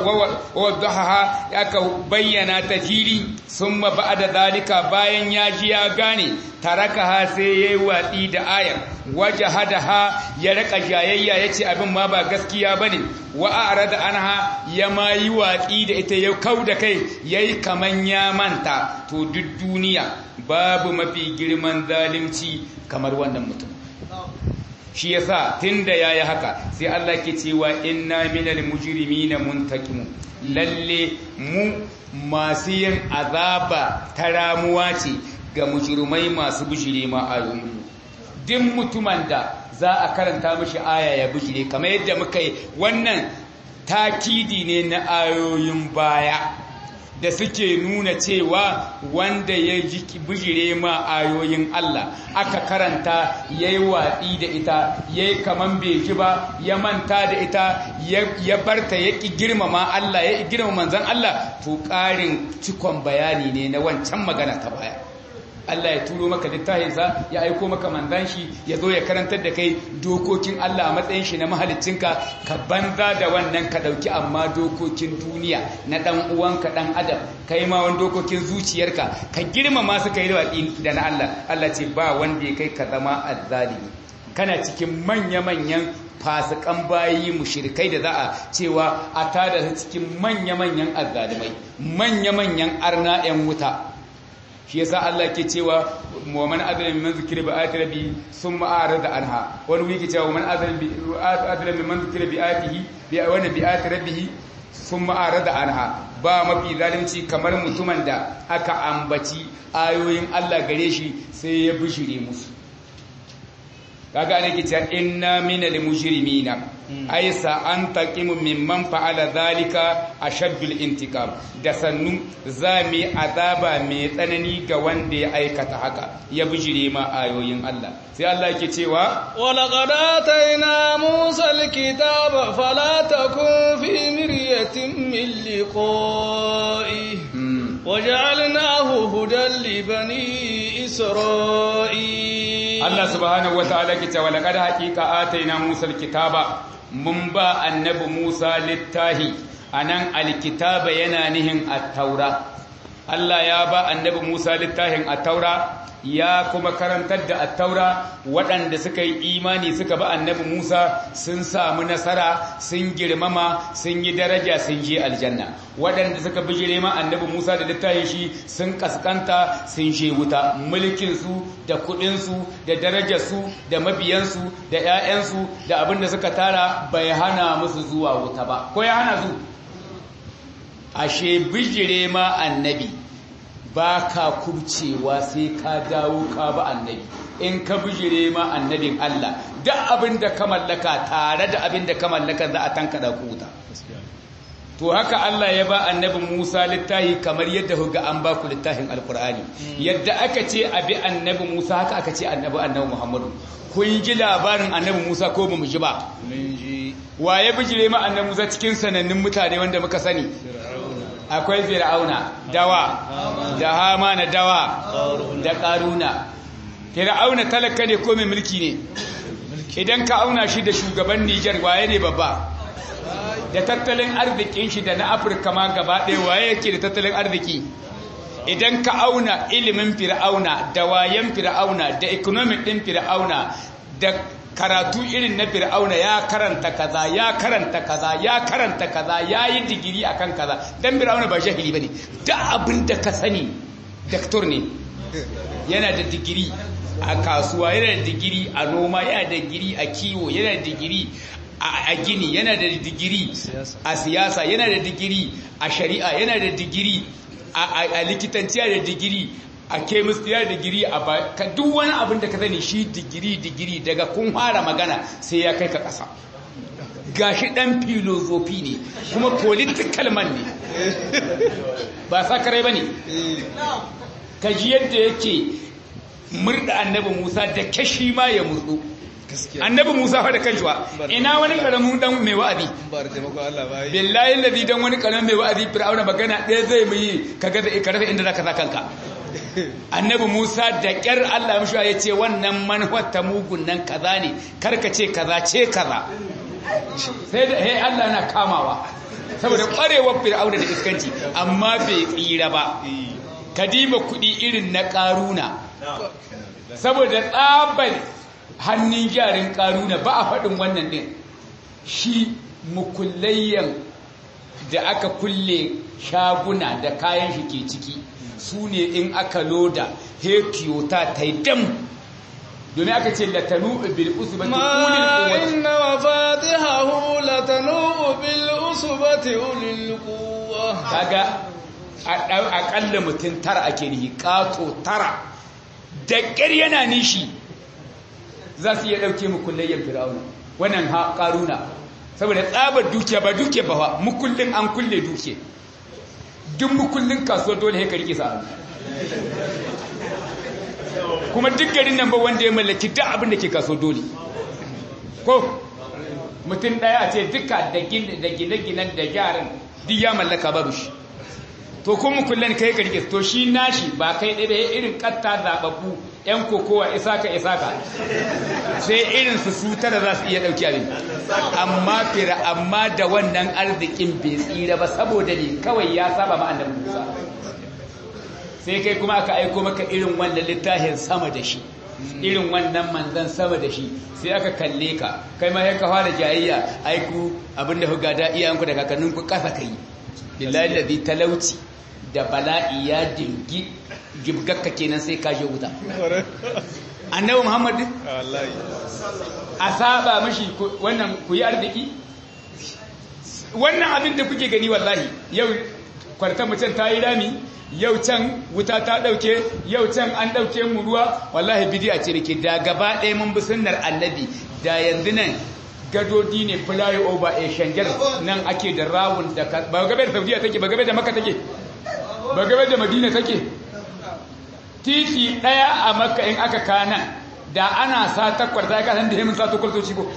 S2: waddaha aka bayyana tafili summa ba'da zalika bayan ya ji ya gane tarakaha sai yayi watsi da ayar wajahadaha ya raka jayayya yace abin ma ba gaskiya bane wa arada anha ya ma yi watsi da ita ya kauda kai yayi kaman ya manta to duk duniya babu mafi girman zalunci kamar wannan mutum shi yasa tunda yayi haka sai Allah ke cewa inna minal mujrimina muntaqimun lalle mu masu yin azaba ta ramuwa ce ga mujrimai masu bijire ma ayoyin duk mutumin da za a karanta mishi aya ya bijire kamar yadda muka yi wannan takidi ne na ayoyin baya da suke nuna cewa wanda ya ji bijire ma ayoyin Allah aka karanta yayi watsi da ita yayi kaman bai ji ba ya manta da ita ya barta ya ki girmama Allah ya girmama manzon Allah to ƙarin cikon bayani ne na wancan magana ta baya Allah ya turo maka littafinsa ya aiko maka manzon shi ya zo ya karantar da kai dokokin Allah a matsayin shi na mahaliccinka ka banza da wannan ka dauki amma dokokin duniya na dan uwanka dan adam kai ma wani dokokin zuciyarka ka girmama su kai da na Allah Allah ce ba wanda ya kai ka zama azzalimi kana cikin manya manyan fasikan bayi mushrikai da za a cewa a tada cikin manya manyan azzalimai manya manyan arna yan wuta shi yasa Allah ke cewa mu'min adlan min zikri bi ayati rabbi thumma arada anha wani wiki cewa man adlan bi adlan min zikri bi ayatihi bi wani bi ayati rabbihi thumma arada anha ba mafi zalunci kamar mutumin da aka ambaci ayoyin Allah gare shi sai ya bishire musu kaga ne ke cewa inna minal mujrimina aisa an taqimu mimman fa'ala zalika ashaddul intiqam da sannu zami azaba mai tsanani ga wanda ya aikata haka ya bijire ma ayoyin Allah sai Allah yake cewa
S1: walaqad atayna musa alkitaba fala takun fi miryatin min liqa'i waja'alnahu hudan li bani isra'il
S2: Allah subhanahu wataala ke cewa laqad haqiqa atayna musa alkitaba mun ba annabi Musa littahi anan alkitaba yana nihin at-taura Allah ya ba annabi Musa littahin at-taura ya kuma karantar da at-taura waɗanda suka yi imani suka ba annabi Musa sun samu nasara sun girmama sun yi daraja sun je aljanna waɗanda suka bijire ma annabi Musa da littahin shi sun kaskanta sun je wuta mulkin su da kuɗin su da darajar su da mabiyan su da ƴaƴan su da abin da suka tara bai hana musu zuwa wuta ba ko ya hana su ashe bijire ma annabi ba ka kubcewa sai ka dawo ka ba annabi in ka bijire ma annabin Allah duk abin da ka mallaka tare da abin da ka mallaka za a tanka da kuta to haka Allah ya ba annabi Musa littahi kamar yadda kuga an ba ku littafin alkur'ani yadda aka ce abi annabi Musa haka aka ce annabi annabi Muhammadu kun ji labarin annabi Musa ko ba mu ji ba mun ji waye bijire ma annabi Musa cikin sanannun mutane wanda muka sani akwai fir'auna dawa da hamana dawa da karuna fir'auna talaka ne ko mai mulki ne idan ka auna shi da shugaban Niger waye ne babba da tattalin arzikin shi da na Afirka ma gaba ɗaya waye yake da tattalin arziki idan ka auna ilimin fir'auna da wayan fir'auna da economic din fir'auna da karatu irin na fir'auna ya karanta kaza ya karanta kaza ya karanta kaza ya yi digiri akan kaza dan fir'auna ba jahili bane da abin da ka sani doctor ne yana da digiri a kasuwa yana da digiri a noma yana da digiri a kiwo yana da digiri a gini, yana da digiri a siyasa, yana da digiri a shari'a, yana da digiri a likitanci, da digiri a chemistry, da digiri a duk wani abin da ka sani shi digiri digiri daga kun fara magana sai ya kai ka ƙasa. Gashi dan filozofi ne kuma political man ne ba sakarai bane. Kaji yadda yake murda annabi Musa da kashi ma ya mutsu. Annabi Musa fa da kanshi wa ina wani karamin dan mai wa'azi billahi alladhi dan wani karamin mai wa'azi fir'auna magana ɗaya zai yi kaga da ka rasa inda zaka sa kanka. Annabi Musa da kyar Allah mishi ya ce wannan manhaj ta mugun nan kaza ne karka ce kaza ce kaza sai da hey Allah na kamawa saboda kwarewar fir'auna da iskanci amma bai tsira ba. Kadiba kudi irin na karuna saboda tsabar hannun jarin karuna ba a faɗin wannan din shi mukullayyan da aka kulle shaguna da kayan shi ke ciki su ne in aka loda hetiyota ta yi dam domin aka ce latanu bil usbati ulil quwwati
S1: inna mafatihahu latanu bil usbati ulil quwwa.
S2: Kaga akalla mutum tara ake nihi kato tara da ƙyar yana nishi za su iya ɗauke mukullayen fir'auna wannan ha ƙaruna saboda tsabar dukiya ba dukiya ba mukullin an kulle dukiya duk mukullin kasuwar dole ya karki sa kuma duk garin nan ba wanda ya mallaki duk abin da ke kasuwar dole ko mutum ɗaya a ce duka da gine-ginen da gyaran duk ya mallaka babu shi to kuma kullun kai karke to shi nashi ba kai dai bai irin katta zababbu yan kokowa isaka isaka sai irin su su tara za su iya dauki abin amma fira amma da wannan arzikin bai tsira ba saboda ne kawai ya saba ma annabi Musa sai kai kuma aka aiko maka irin wannan littafin sama da shi irin wannan manzan sama da shi sai aka kalle ka kai ma sai ka fara jayayya aiku abinda ku gada iyayenku da kakanninku kasa kai billahi ladhi talauci da bala'i ya dingi gibgakka kenan sai ka je wuta. Annabi Muhammad wallahi a saba mishi wannan ku yi arziki wannan abin da kuke gani wallahi yau kwarta mutum ta yi rami yau can wuta ta dauke yau can an dauke mu ruwa wallahi bidi'a ce dake da gaba ɗaya mun bi sunnar annabi da yanzu nan gadodi ne fly over a shangar nan ake da rawun da ba gabe da Saudiya take ba gabe da Makka take ba gabe da Madina take titi daya a Makka in aka kana da ana sa takwar da ka san da mun sa to kultoci ko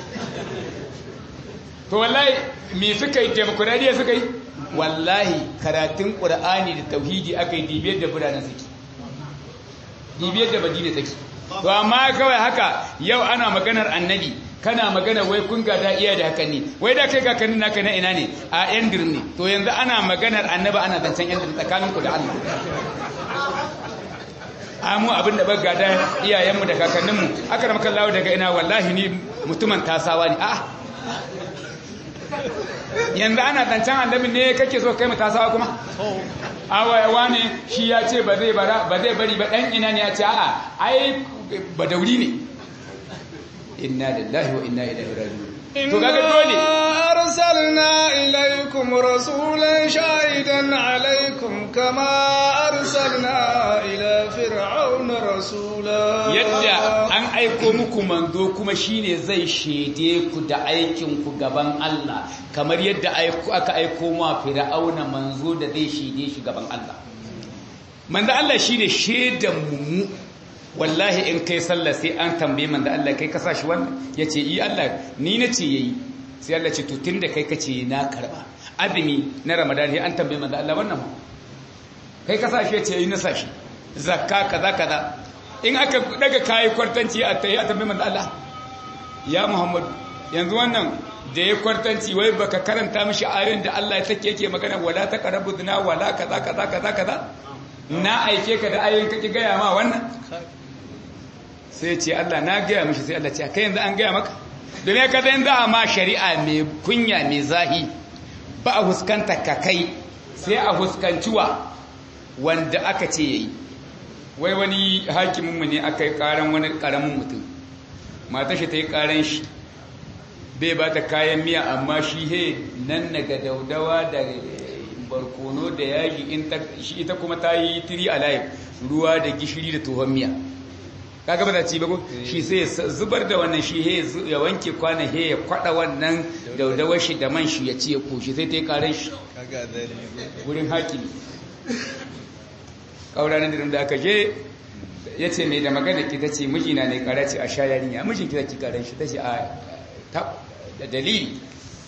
S2: to wallahi me suka yi demokradiya suka yi wallahi karatun Qur'ani da tauhidi akai dibiyar da biranen suke dibiyar da Madina take to amma kawai haka yau ana maganar annabi kana magana wai kun gada iya da haka ne wai da kai kakannin naka na ina ne a yan dirni to yanzu ana maganar annabi ana zancen yan dirni tsakanin ku da Allah amu abinda ba gada iyayenmu da kakanninmu aka ramaka lawo daga ina wallahi ni mutumin tasawa ne a'a yanzu ana zancen annabi ne kake so kai mu tasawa kuma awayawa ne shi ya ce ba zai bara ba zai bari ba dan ina ne ya ce a'a ai ba dauri ne inna lillahi wa inna ilaihi raji'un to kaga dole
S1: arsalna ilaykum rasulan shahidan alaykum kama arsalna ila fir'auna rasula
S2: yadda an aiko muku manzo kuma shine zai shede ku da aikin ku gaban Allah kamar yadda aka aiko ma fir'auna manzo da zai shede shi gaban Allah manzo Allah shine shedan mu wallahi in kai sallah sai an tambaye man da Allah kai ka sashi wannan yace yi Allah ni nace yayi sai Allah ce to tunda kai kace na karba azumi na Ramadan sai an tambaye man da Allah wannan kai ka sashi yace yi na sashi zakka kaza kaza in aka daga kai kwartanci a tayi a tambaye man da Allah ya Muhammad yanzu wannan da ya kwartanci wai baka karanta mishi ayoyin da Allah ya take yake magana wala taqrabu zina wala kaza kaza kaza kaza na aike ka da ayoyin kake gaya ma wannan sai ce Allah na gaya mishi sai Allah ce kai yanzu an gaya maka domin ka zai za a ma shari'a mai kunya mai zahi ba a huskanta ka kai sai a huskanci wa wanda aka ce yayi wai wani hakiminmu ne aka yi karan wani karamin mutum mata shi ta yi karan shi bai ba ta kayan miya amma shi he nan daga daudawa da barkono da yaji in ta shi ita kuma ta yi tiri a layin ruwa da gishiri da tuhon miya kaga ba ta ci ba ko shi sai zubar da wannan shi he ya wanke kwana he ya kwada wannan daudawar shi da man shi ya ci ya koshi sai ta yi karan shi wurin hakimi kauranin da aka je ya ce mai da magana ki ta ce mijina ne kara ce a sha yarinya mijin ki zaki karan shi ta ce a da dalili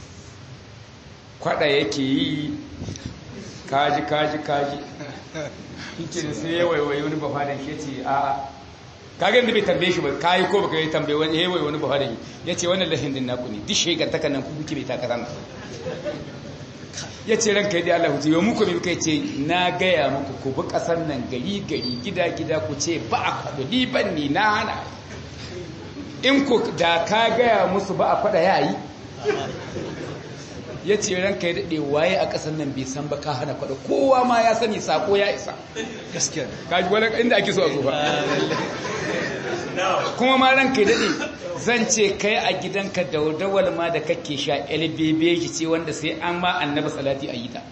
S2: kwada yake yi kaji kaji kaji hikin sai ya waiwaye wani bafadan shi ce a kagan da bai tambaye shi ba kayi ko baka yi tambaye wani ya waiwaye wani bafadan ya ce wannan lahin din naku ne duk shegar ta kanan ku kuke bai ta kasan ya ce ranka yi da Allah hutu yau muku mai kai ce na gaya muku ku bi kasar nan gari gari gida gida ku ce ba a kwado liban ni na hana in ku da ka gaya musu ba a kwada yayi ya ce ranka ya daɗe waye a ƙasar nan bai san ba ka hana kwada kowa ma ya sani sako ya isa gaskiya kaji wani inda ake so a zuwa kuma ma ranka ya daɗe zan ce kai a gidanka daudawal ma da kake sha lbb ce wanda sai an ma annaba salati a yi ta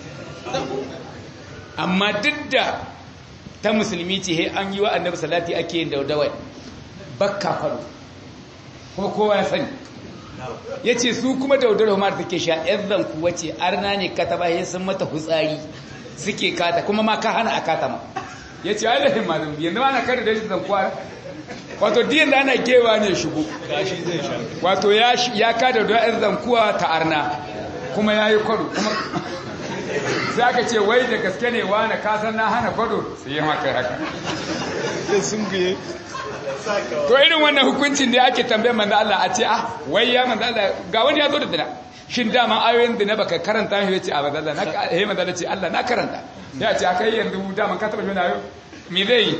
S2: amma duk da ta musulmi ce he an yi wa annaba salati ake yin daudawal bakka faru kuma kowa ya sani ya ce su kuma daudawal ma da take sha yan zanku wace arna ne ka taba he sun mata hutsari suke kata kuma ma ka hana a kata ma ya ce ainihin mazan yanzu ma na kare da shi zankuwa wato diyan da ana gewa ne shigo wato ya kada da yan zankuwa ta arna kuma ya yi kwado kuma za ka ce wai da gaske ne wa na kasan na hana kwado sai yi maka haka to irin wannan hukuncin da ake tambaye manzo Allah a ce ah wai ya manzo Allah ga wani ya zo da dana shin dama ayoyin da na baka karanta shi yace a manzo Allah na eh manzo Allah ce Allah na karanta ya ce akai yanzu dama ka taba shi na me zai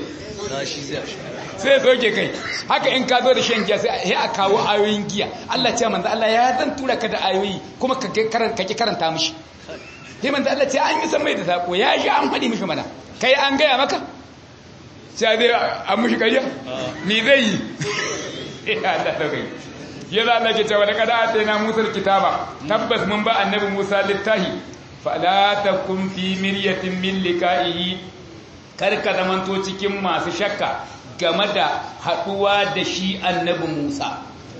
S2: sai zoge kai haka in ka zo da shan giya sai a kawo ayoyin giya Allah ce manzo Allah ya zan tura ka da ayoyi kuma ka ki karanta mishi sai manzo Allah ce an yi san mai da sako ya ji an faɗi mishi mana kai an gaya maka sai dai an mishi kariya ni zai yi Allah da kai ya za Allah ke cewa da kada atayna Musa kitaba tabbas mun ba annabi Musa littahi fala takum fi miryatin min liqa'ihi karka zamanto cikin masu shakka game da haɗuwa da shi annabi Musa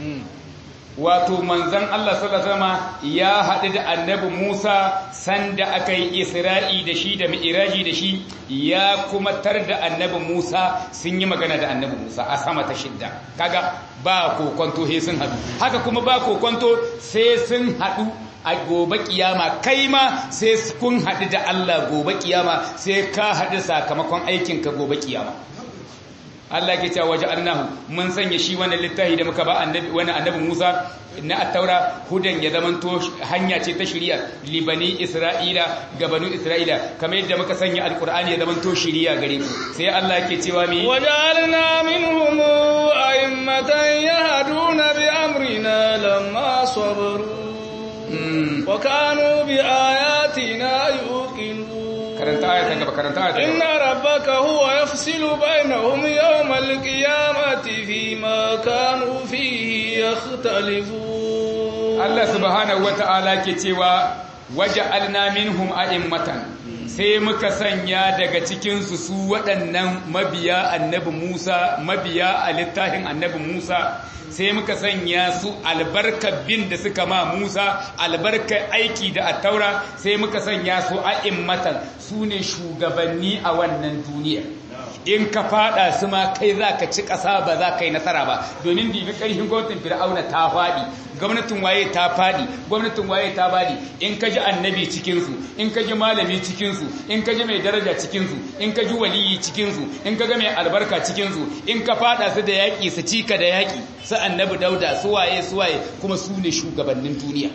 S2: wato manzon Allah sallallahu alaihi wasallam ya haɗu da annabi Musa sanda aka yi Isra'i da shi da Mi'raji da shi ya kuma tar da annabi Musa sun yi magana da annabi Musa a sama ta shidda kaga ba kokonto he sun haɗu haka kuma ba kokonto sai sun haɗu a gobe kiyama kai ma sai kun haɗu da Allah gobe kiyama sai ka haɗu sakamakon aikinka gobe kiyama Allah ke cewa waje annahu mun sanya shi wannan littafi da muka ba annabi wani annabi Musa na at-taura hudan ya zamanto hanya ce ta shari'a li bani Isra'ila ga banu Isra'ila kamar yadda muka sanya alqur'ani ya zamanto shari'a gare ku sai Allah ke cewa mi
S1: waja'alna minhum a'immatan yahduna bi amrina lamma sabaru wa kanu bi ayatina yuqinun
S2: karanta ayatan gaba karanta ayatan
S1: inna rabbaka huwa yafsilu bainahum yawmal qiyamati fima kanu fihi yakhtalifun
S2: Allah subhanahu wata'ala ke cewa waja'alna minhum a'immatan sai muka sanya daga cikin su su waɗannan mabiya annabi Musa mabiya a littafin annabi Musa sai muka sanya su albarkar bin da suka ma Musa albarkar aiki da attaura sai muka sanya su a'immatan su ne shugabanni a wannan duniya in ka fada su ma kai za ka ci ƙasa ba za ka yi nasara ba domin dibi ƙarfin gwamnatin fir'auna ta faɗi gwamnatin waye ta faɗi gwamnatin waye ta faɗi in ka ji annabi cikinsu in ka ji malami cikinsu in ka ji mai daraja cikinsu in ka ji waliyi cikinsu in ka ga mai albarka cikinsu in ka fada su da yaƙi su cika da yaƙi su annabi dauda su waye su waye kuma su ne shugabannin duniya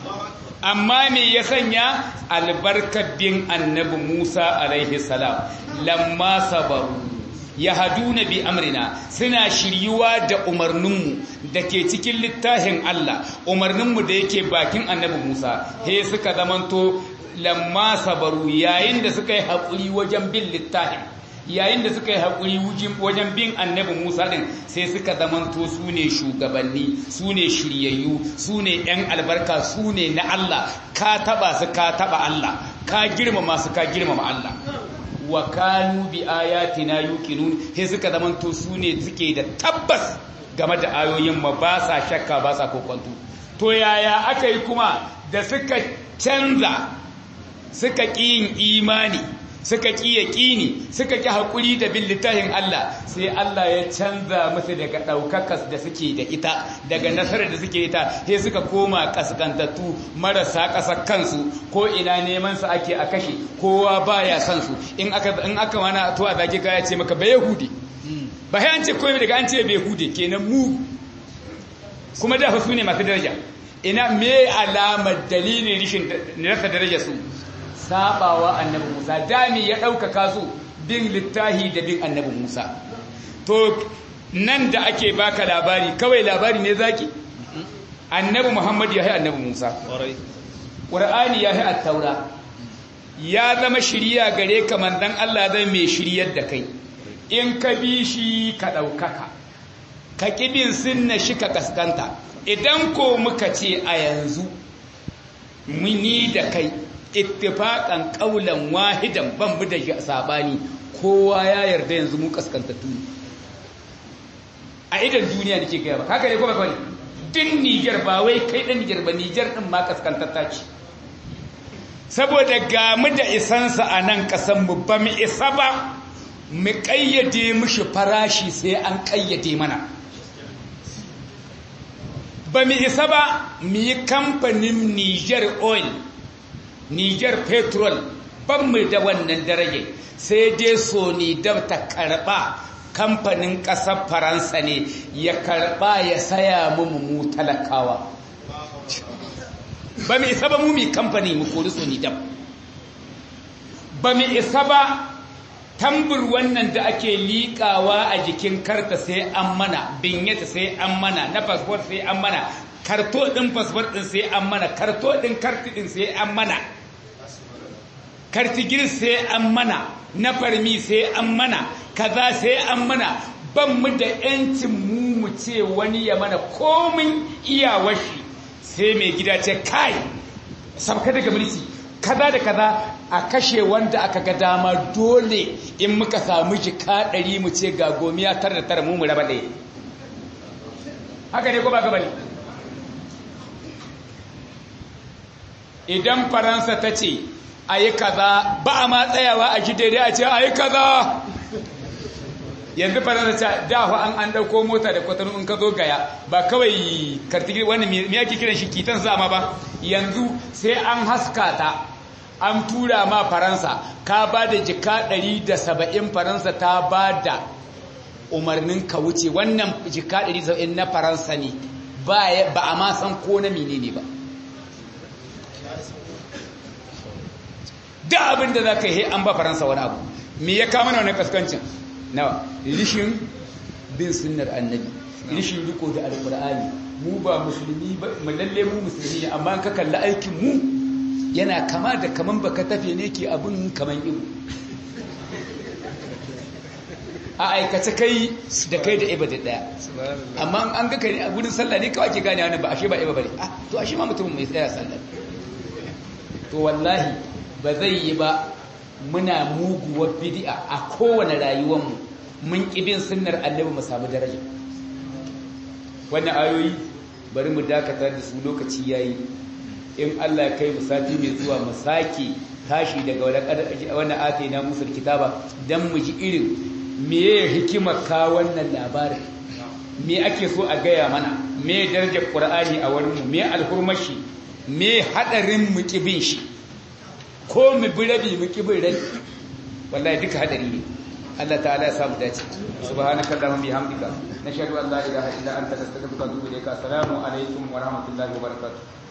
S2: amma me ya sanya albarkar bin annabi Musa alaihi salam lamma sabaru yahduna bi amrina suna shiryuwa da umarninmu da ke cikin littafin Allah umarninmu da yake bakin annabi Musa he suka zamanto lamma sabaru yayin da suka yi hakuri wajen bin littafin yayin da suka yi haƙuri wajen bin annabi Musa din sai suka zamanto su ne shugabanni su ne shiryayyu su ne ‘yan albarka su ne na Allah ka taɓa su ka taɓa Allah ka girmama su ka girmama Allah wa kanu bi ayatina yuqinun sai suka zamanto su ne suke da tabbas game da ayoyin ma ba sa shakka ba sa kokonto to yaya aka yi kuma da suka canza suka ƙi yin imani suka ƙi yaƙini suka ƙi haƙuri da bin littafin Allah sai Allah ya canza musu daga ɗaukakas da suke da ita daga nasarar da suke ita sai suka koma ƙasƙantattu marasa ƙasar kansu ko ina neman su ake a kashe kowa baya son su in aka in aka mana to a zaki ka ya ce maka ba yahudi ba sai an ce komai daga an ce ba yahudi kenan mu kuma da su ne masu daraja ina me alamar dalilin rishin rasa darajar su sabawa annabi Musa dami ya ɗaukaka su bin littahi da bin annabi Musa to nan da ake baka labari kawai labari ne zaki annabi Muhammad ya yi annabi Musa Qur'ani ya yi at-taura ya zama shiriya gare ka manzon Allah zai mai shiryar da kai in ka bi shi ka ɗaukaka ka kibin sunna shi ka kaskanta idan ko muka ce a yanzu muni da kai ittifaqan qaulan wahidan ban mu da sabani kowa ya yarda yanzu mu kaskantattu a idan duniya nake ga ba haka ne ko ba kai din Niger ba wai kai dan Niger ba Niger din ma kaskantatta ce saboda ga mu da isansa a nan kasan mu ba mu isa ba mu kayyade mishi farashi sai an kayyade mana ba mu isa ba mu yi kamfanin Niger Oil Niger Petrol ban mu da wannan daraje sai dai Sony da ta karba kamfanin ƙasar Faransa ne ya karba ya saya mu mu talakawa ba mu isa ba mu mi kamfani mu kori Sony da ba mu isa ba tambur wannan da ake liƙawa a jikin karta sai an mana binyata sai an mana na passport sai an mana karto din passport din sai an mana karto din karti din sai an mana kartigir sai an mana na farmi sai an mana kaza sai an mana ban mu da yancin mu mu ce wani ya mana komin iyawashi sai mai gida ce kai sabka daga mulki kaza da kaza a kashe wanda aka ga dama dole in muka samu jika ɗari mu ce ga gomiya tar da tara mu mu raba ɗaya haka ne ko ba ka bane idan faransa ta ce a yi kaza ba a ma tsayawa a ji daidai a ce a yi kaza yanzu faransa ta dafa an an ɗauko mota da kwatano in ka zo gaya ba kawai kartigir wani me ake kiran shi kitan zama ba yanzu sai an haska ta an tura ma faransa ka ba da jika ɗari da saba'in faransa ta ba da umarnin ka wuce wannan jika ɗari da saba'in na faransa ne ba a ma san ko na mine ne ba da abin da za ka yi an ba faransa wani abu me ya kama na wani kaskancin na rishin bin sunnar annabi rishin riko da alkur'ani mu ba musulmi ba mu lalle mu musulmi ne amma ka kalli aikin mu yana kama da kaman baka tafe ne ke abin kaman ibu a aikace kai da kai da iba da daya amma an ga kai a gudun sallah ne kawai ke gane wani ba ashe ba iba bane ah to ashe ma mutum mai tsaya sallah to wallahi ba zai yi ba muna muguwar bid'a a kowane rayuwar mu mun kibin sunnar annabi mu samu daraja wannan ayoyi bari mu dakatar da su lokaci yayi in Allah ya kai mu sati mai zuwa mu sake tashi daga wannan atina musul kitaba dan mu ji irin meye hikimar ka wannan labarin me ake so a gaya mana me darajar qur'ani a wurin mu me alhurmashi me hadarin mu kibin shi ko mu birabi mu kibin rai wallahi duka hadari ne Allah ta'ala ya samu dace subhanaka allahumma bihamdika nashhadu an la ilaha illa anta nastaghfiruka wa natubu ilayka assalamu alaikum wa rahmatullahi wa barakatuh